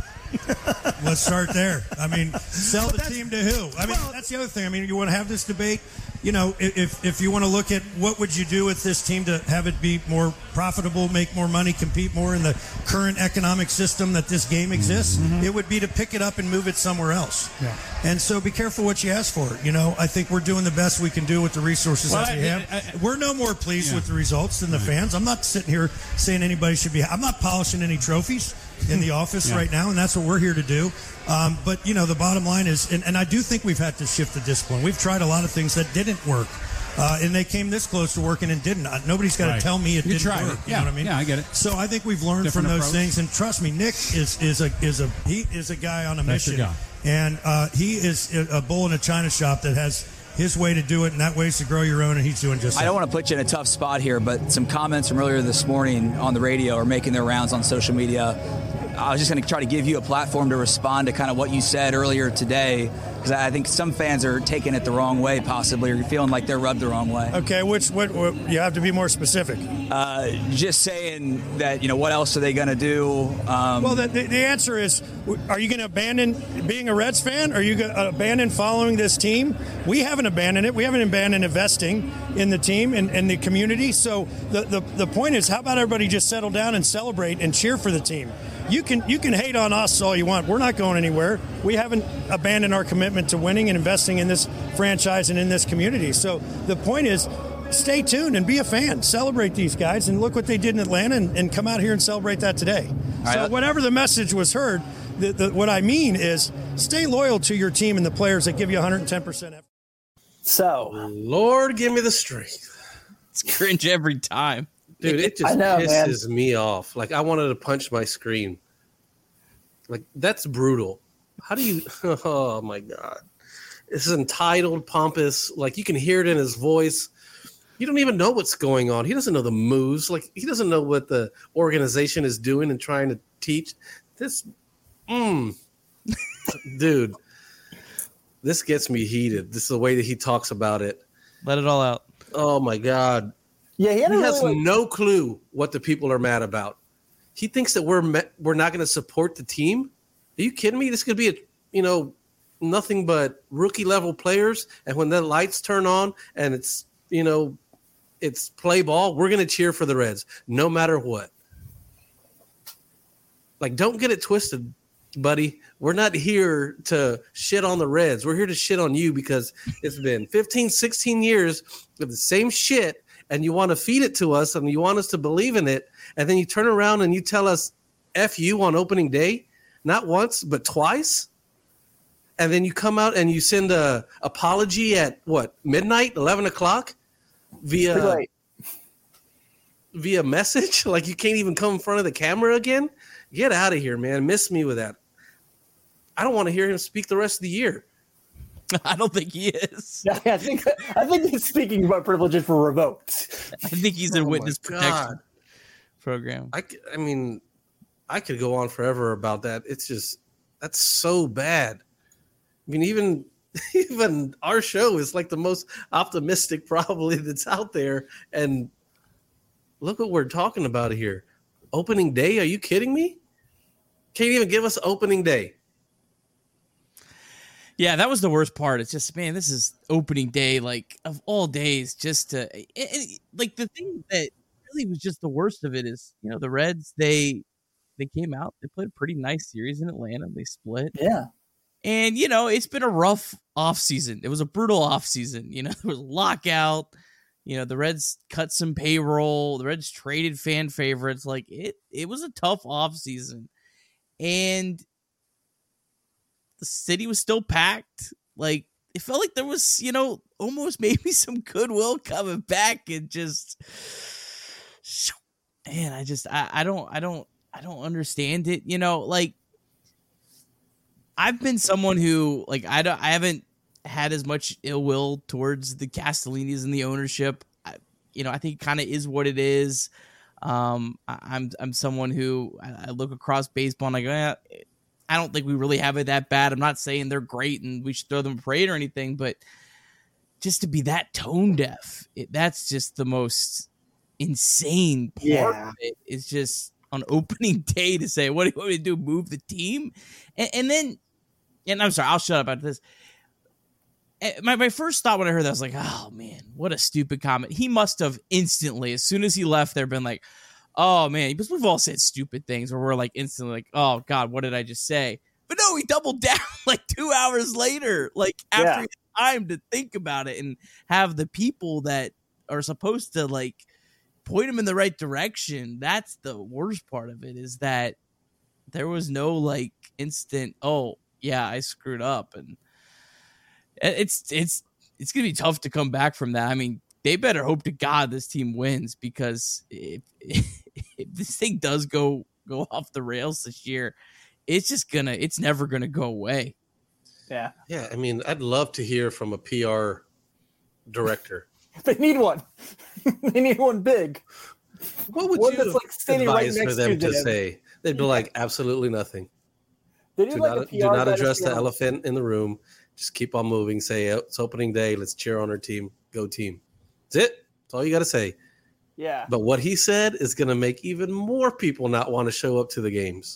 Let's start there. I mean, sell But the that's- team to who? I mean, well- that's the other thing. I mean, you want to have this debate. You know, if if you want to look at what would you do with this team to have it be more profitable, make more money, compete more in the current economic system that this game exists, Mm-hmm. it would be to pick it up and move it somewhere else. Yeah. And so be careful what you ask for. You know, I think we're doing the best we can do with the resources Well, that we I- have. I- I- we're no more pleased Yeah. with the results than the fans. I'm not sitting here saying anybody should be. I'm not polishing any trophies in the office Yeah. right now, and that's what we're here to do. Um, but, you know, the bottom line is, and, and I do think we've had to shift the discipline. We've tried a lot of things that didn't work. Uh, and they came this close to working and didn't. Uh, Nobody's got to Right. tell me it You didn't tried work. it. You Yeah. know what I mean? Yeah, I get it. So I think we've learned Different from those approach. things. And trust me, Nick is is a is a he is a guy on a That's your mission, guy. and uh, he is a a bull in a china shop that has his way to do it, and that way is to grow your own. And he's doing just. I that. don't want to put you in a tough spot here, but some comments from earlier this morning on the radio are making their rounds on social media. I was just going to try to give you a platform to respond to kind of what you said earlier today, because I think some fans are taking it the wrong way, possibly, or feeling like they're rubbed the wrong way. Okay, which what, what you have to be more specific. Uh, just saying that, you know, what else are they going to do? Um, Well, the, the, the answer is, are you going to abandon being a Reds fan? Are you going to abandon following this team? We haven't abandoned it. We haven't abandoned investing in the team and, and the community. So the, the, the point is, how about everybody just settle down and celebrate and cheer for the team? You can you can hate on us all you want. We're not going anywhere. We haven't abandoned our commitment to winning and investing in this franchise and in this community. So the point is, stay tuned and be a fan. Celebrate these guys and look what they did in Atlanta and, and come out here and celebrate that today. right, So uh, whatever the message was heard, the, the, what I mean is stay loyal to your team and the players that give you one hundred ten percent effort. So, Lord, give me the strength. It's cringe every time. Dude, it just I know, man. pisses me off. Like, I wanted to punch my screen. Like, that's brutal. How do you... Oh, my God. This is entitled, pompous. Like, you can hear it in his voice. You don't even know what's going on. He doesn't know the moves. Like, he doesn't know what the organization is doing and trying to teach. This... Mm, dude, this gets me heated. This is the way that he talks about it. Let it all out. Oh, my God. yeah, he, He had a has really, like, no clue what the people are mad about. He thinks that we're me- we're not going to support the team. Are you kidding me? This could be a you know nothing but rookie level players, and when the lights turn on and it's you know it's play ball, we're going to cheer for the Reds no matter what. Like, don't get it twisted, buddy. We're not here to shit on the Reds. We're here to shit on you because it's been fifteen, sixteen years of the same shit, and you want to feed it to us and you want us to believe in it, and then you turn around and you tell us F you on opening day, not once, but twice. And then you come out and you send a apology at what, midnight, eleven o'clock via pretty late. via message. Like, you can't even come in front of the camera again. Get out of here, man. Miss me with that. I don't want to hear him speak the rest of the year. I don't think he is. Yeah, I think I think he's speaking about privileges were revoked. I think he's in Oh my witness protection God. program. I, I mean, I could go on forever about that. It's just that's so bad. I mean, even even our show is like the most optimistic probably that's out there. And look what we're talking about here. Opening day? Are you kidding me? Can't even give us opening day. Yeah, that was the worst part. It's just, man, this is opening day, like, of all days, just to, it, it, like, the thing that really was just the worst of it is, you know, the Reds, they, they came out, they played a pretty nice series in Atlanta, they split. Yeah. And, you know, it's been a rough offseason. It was a brutal offseason. You know, there was a lockout. You know, the Reds cut some payroll. The Reds traded fan favorites. Like, it, it was a tough offseason. And the city was still packed. Like, it felt like there was, you know, almost maybe some goodwill coming back, and just, man, I just, I, I don't, I don't, I don't understand it. You know, like, I've been someone who, like, I don't, I haven't had as much ill will towards the Castellinis and the ownership. I, you know, I think it kind of is what it is. Um, I, I'm, I'm someone who I, I look across baseball and I go, eh, I don't think we really have it that bad. I'm not saying they're great and we should throw them a parade or anything, but just to be that tone deaf, it, that's just the most insane part Yeah. of it. Is just on opening day to say, what do you want me to do? Move the team? And, and then, and I'm sorry, I'll shut up after this. My, my first thought when I heard that, I was like, oh man, what a stupid comment. He must have instantly, as soon as he left there, been like, oh man, because we've all said stupid things where we're like instantly like, oh God, what did I just say? But no, he doubled down like two hours later, like after Yeah. he had time to think about it and have the people that are supposed to like point him in the right direction. That's the worst part of it, is that there was no like instant, oh yeah, I screwed up. And it's, it's, it's going to be tough to come back from that. I mean, they better hope to God this team wins, because if, if this thing does go go off the rails this year, it's just gonna it's never gonna go away. Yeah. Yeah, I mean, I'd love to hear from a P R director. They need one. They need one big. What would One you that's, like, standing right advise for next them to to them. say? They'd be like, absolutely nothing. They need Do like a not, P do R not guy to address be the on- elephant in the room. Just keep on moving. Say, oh, it's opening day. Let's cheer on our team. Go team. That's it. That's all you got to say. Yeah. But what he said is going to make even more people not want to show up to the games.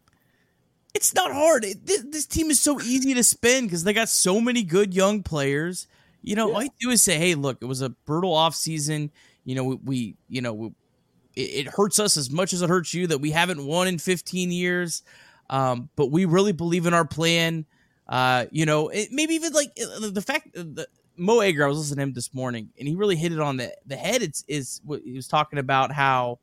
It's not hard. It, this, this team is so easy to spin because they got so many good young players. You know, Yeah. all you do is say, hey, look, it was a brutal offseason. You know, we, we you know, we, it, it hurts us as much as it hurts you that we haven't won in fifteen years. Um, but we really believe in our plan. Uh, you know, it, maybe even like the fact that Mo Egger, I was listening to him this morning, and he really hit it on the, the head. It's is what he was talking about, how,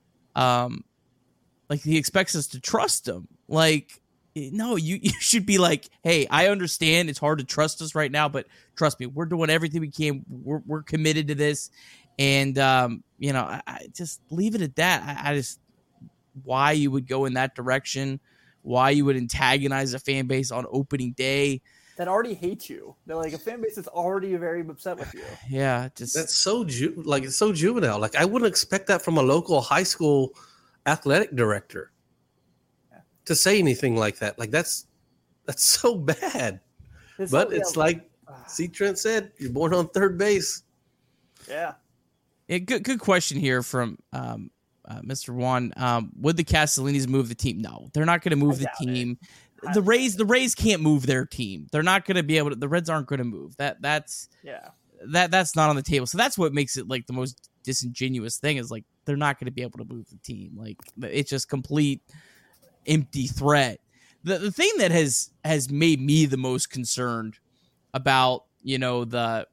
um, like he expects us to trust him. Like, no, you, you should be like, hey, I understand it's hard to trust us right now, but trust me, we're doing everything we can. We're we're committed to this, and um, you know, I, I just leave it at that. I, I just why you would go in that direction, why you would antagonize a fan base on opening day. That already hates you. They're like a fan base that's already very upset with you. Yeah, just That's so ju- like it's so juvenile. Like I wouldn't expect that from a local high school athletic director Yeah. to say anything like that. Like that's that's so bad. It's But so- it's yeah, like see Trent said, you're born on third base. yeah. Yeah, good good question here from um, uh, Mister Juan. Um, would the Castellinis move the team? No, they're not going to move I the doubt team. I The doubt Rays, the Rays can't move their team. They're not going to be able to. The Reds aren't going to move. That that's Yeah. that that's not on the table. So that's what makes it like the most disingenuous thing is like they're not going to be able to move the team. Like it's just complete empty threat. The the thing that has has made me the most concerned about, you know, the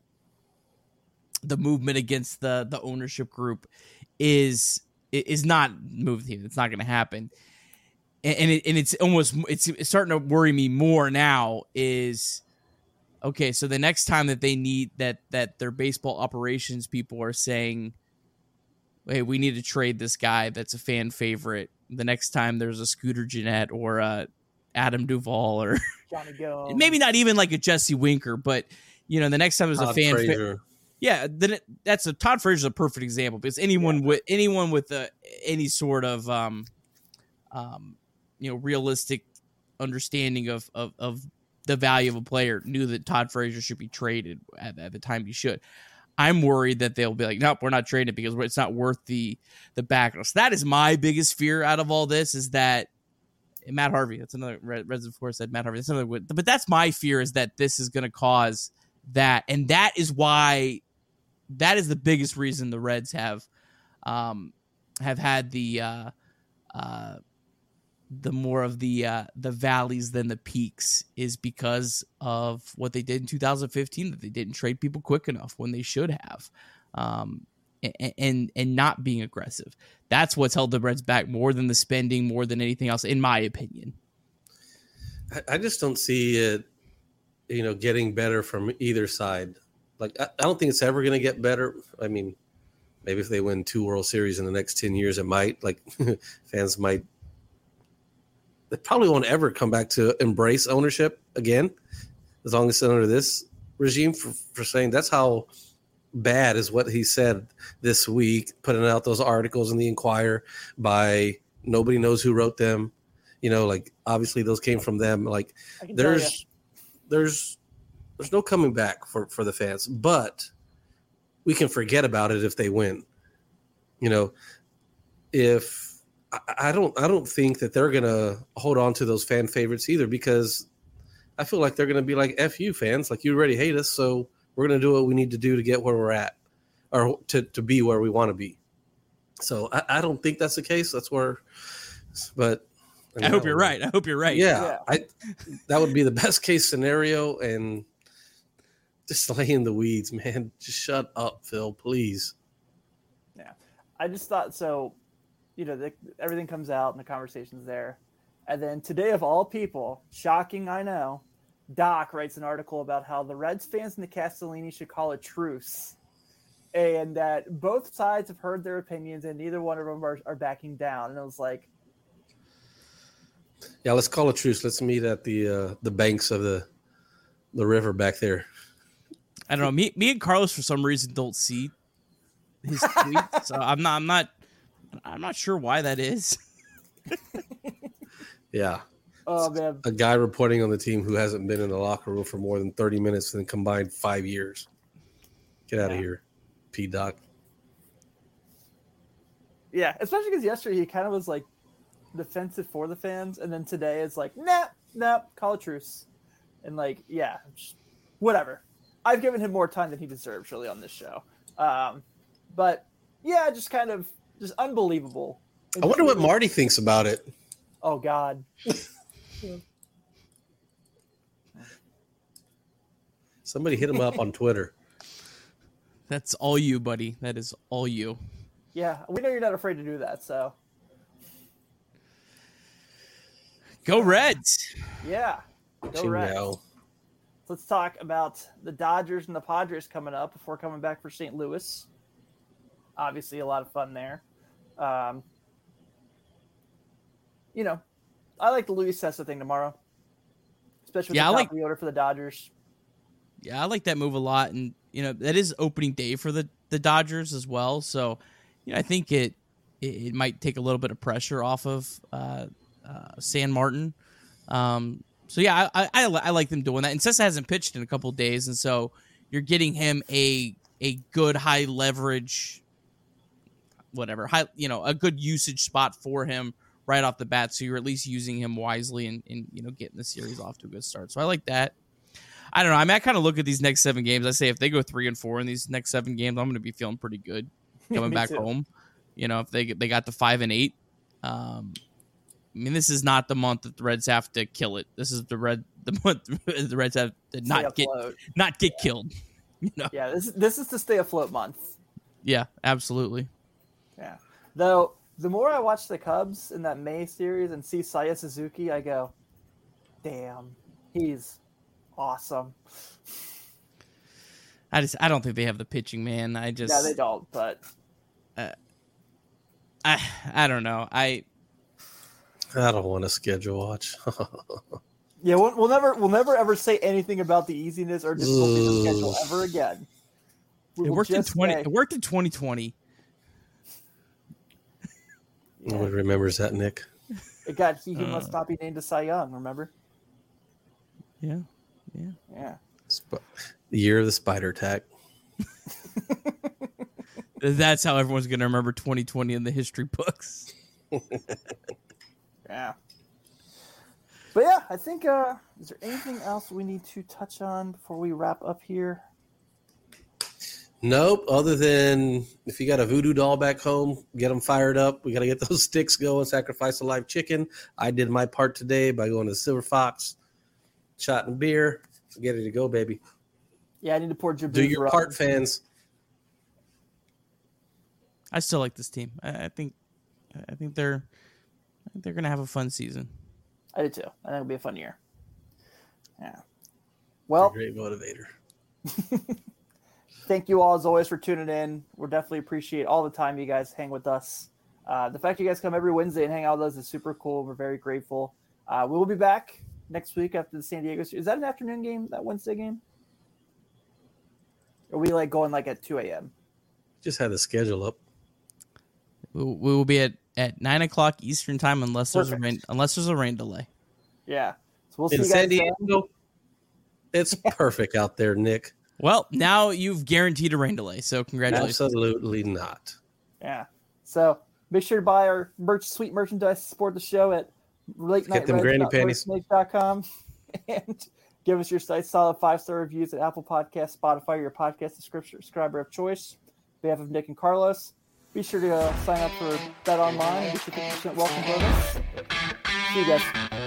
the movement against the the ownership group is is not move the team. It's not going to happen. And and, it, and it's almost it's, it's starting to worry me more now is okay, so the next time that they need that that their baseball operations people are saying, hey, we need to trade this guy that's a fan favorite. The next time there's a Scooter Gennett or a Adam Duvall or Johnny Go. maybe not even like a Jesse Winker, but you know, the next time there's a Todd fan Frazier. favorite. Yeah, then it, that's a Todd Frazier's a perfect example because anyone with anyone with a, any sort of um um, you know, realistic understanding of, of, of the value of a player knew that Todd Frazier should be traded at, at the time he should. I'm worried that they'll be like, nope, we're not trading because it's not worth the the backlash. That is my biggest fear out of all this is that Matt Harvey, that's another Reds of course said Matt Harvey. That's another, but that's my fear is that this is going to cause that, and that is why that is the biggest reason the Reds have um, have had the uh, uh, the more of the uh, the valleys than the peaks is because of what they did in two thousand fifteen, that they didn't trade people quick enough when they should have, um, and, and and not being aggressive. That's what's held the Reds back more than the spending, more than anything else, in my opinion. I, I just don't see it, you know, getting better from either side. Like I, I don't think it's ever going to get better. I mean, maybe if they win two World Series in the next ten years, it might. Like fans might. They probably won't ever come back to embrace ownership again, as long as it's under this regime for, for saying that's how bad is what he said this week, putting out those articles in the Inquirer by nobody knows who wrote them. You know, like obviously those came from them. Like there's, there's, there's no coming back for, for the fans, but we can forget about it if they win. You know, if, I don't I don't think that they're going to hold on to those fan favorites either, because I feel like they're going to be like, F you fans, like you already hate us. So we're going to do what we need to do to get where we're at or to, to be where we want to be. So I, I don't think that's the case. That's where, but I, mean, I hope you're right. I hope you're right. Yeah, yeah. I, that would be the best case scenario. And just lay in the weeds, man. Just shut up, Phil, please. Yeah. I just thought so. You know, the, everything comes out and the conversation's there. And then today, of all people, shocking, I know, Doc writes an article about how the Reds fans and the Castellini should call a truce. And that both sides have heard their opinions and neither one of them are, are backing down. And it was like... Yeah, let's call a truce. Let's meet at the uh, the banks of the the river back there. I don't know. Me, me and Carlos, for some reason, don't see his tweets. So I'm not... I'm not I'm not sure why that is. Yeah. Oh, man. A guy reporting on the team who hasn't been in the locker room for more than thirty minutes in combined five years. Get out yeah. of here, P-Doc. Yeah, especially because yesterday he kind of was like defensive for the fans, and then today it's like, nah, nah, call a truce. And like, yeah, just, whatever. I've given him more time than he deserves, really, on this show. Um, but, yeah, just kind of Just unbelievable. I wonder what Marty thinks about it. Oh, God. Somebody hit him up on Twitter. That's all you, buddy. That is all you. Yeah, we know you're not afraid to do that, so. Go Reds. Yeah, go Reds. Let's talk about the Dodgers and the Padres coming up before coming back for Saint Louis. Obviously, a lot of fun there. Um, you know, I like the Luis Cessa thing tomorrow, especially with yeah, the top I like of the order for the Dodgers. Yeah, I like that move a lot, and you know that is opening day for the, the Dodgers as well. So, you know, I think it, it it might take a little bit of pressure off of uh, uh, San Martin. Um, so yeah, I, I I like them doing that. And Cessa hasn't pitched in a couple of days, and so you're getting him a a good high leverage. Whatever, high, you know, a good usage spot for him right off the bat. So you're at least using him wisely and, and you know, getting the series off to a good start. So I like that. I don't know. I mean, I kind of look at these next seven games. I say if they go three and four in these next seven games, I'm going to be feeling pretty good coming back too. home. You know, if they they got the five and eight. Um, I mean, this is not the month that the Reds have to kill it. This is the red the month the Reds have to stay not afloat. get not get yeah. killed. You know? Yeah, this this is the stay afloat month. Yeah, absolutely. Yeah. Though, the more I watch the Cubs in that May series and see Seiya Suzuki, I go, damn, he's awesome. I just I don't think they have the pitching, man. I just Yeah, they don't, but uh, I I don't know. I I don't want to schedule watch. yeah, we'll, we'll never we'll never ever say anything about the easiness or difficulty of the schedule ever again. We it worked in twenty. Say, it worked in twenty twenty. Nobody remembers that, Nick. It got he who must not be named a Cy Young. Remember? Yeah, yeah, yeah. Sp- the year of the spider attack. That's how everyone's going to remember twenty twenty in the history books. Yeah. But yeah, I think, uh, is there anything else we need to touch on before we wrap up here? Nope. Other than if you got a voodoo doll back home, get them fired up. We got to get those sticks going, sacrifice a live chicken. I did my part today by going to the Silver Fox, shot and beer, get it to go, baby. Yeah, I need to pour Jim. Do your part, fans. I still like this team. I, I think, I think they're, I think they're gonna have a fun season. I do too. I think it'll be a fun year. Yeah. Well, great motivator. Thank you all as always for tuning in. We'll definitely appreciate all the time you guys hang with us. Uh, the fact you guys come every Wednesday and hang out with us is super cool. We're very grateful. Uh, we will be back next week after the San Diego. Is that an afternoon game? That Wednesday game? Or are we like going like at two a.m.? Just had the schedule up. We we will be at, at nine o'clock Eastern time unless there's Perfect. a rain unless there's a rain delay. Yeah. So we'll see In you guys San then. Diego, it's perfect out there, Nick. Well, now you've guaranteed a rain delay, so congratulations. Absolutely not. Yeah. So make sure to buy our merch, sweet merchandise, support the show at late night Get them granny panties. dot com and give us your site solid five star reviews at Apple Podcasts, Spotify, your podcast subscriber of choice. On behalf of Nick and Carlos, be sure to uh, sign up for Bet Online and get your fifty percent welcome bonus. See you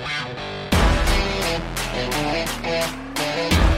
guys.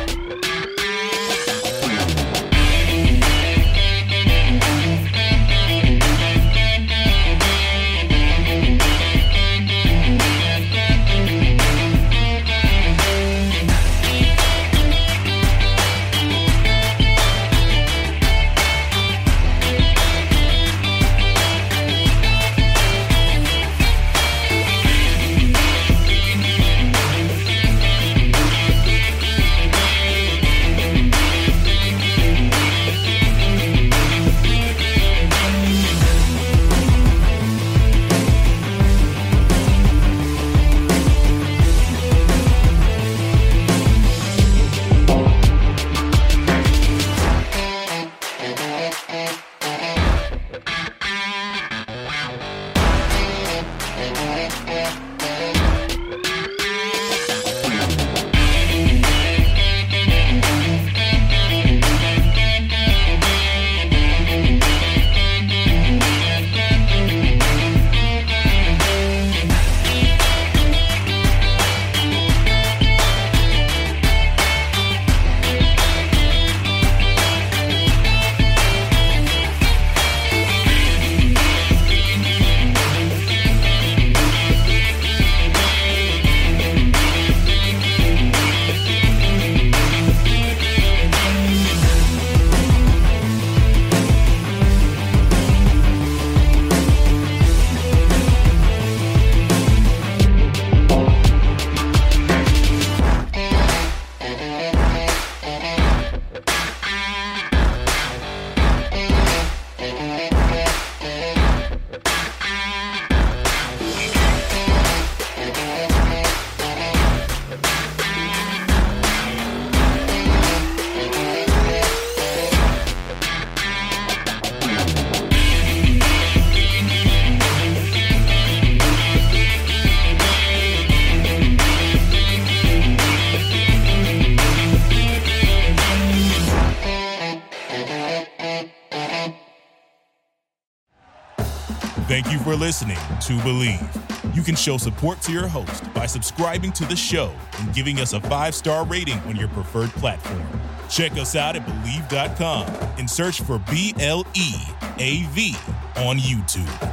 Thank you for listening to Believe. You can show support to your host by subscribing to the show and giving us a five-star rating on your preferred platform. Check us out at Believe dot com and search for B L E A V on YouTube.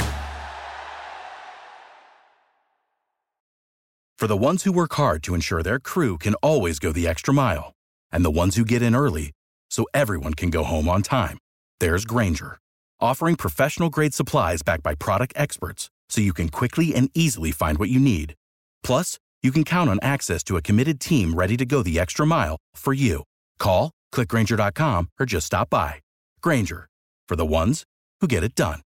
For the ones who work hard to ensure their crew can always go the extra mile, and the ones who get in early so everyone can go home on time, there's Grainger, offering professional-grade supplies backed by product experts so you can quickly and easily find what you need. Plus, you can count on access to a committed team ready to go the extra mile for you. Call, click Grainger dot com, or just stop by. Grainger, for the ones who get it done.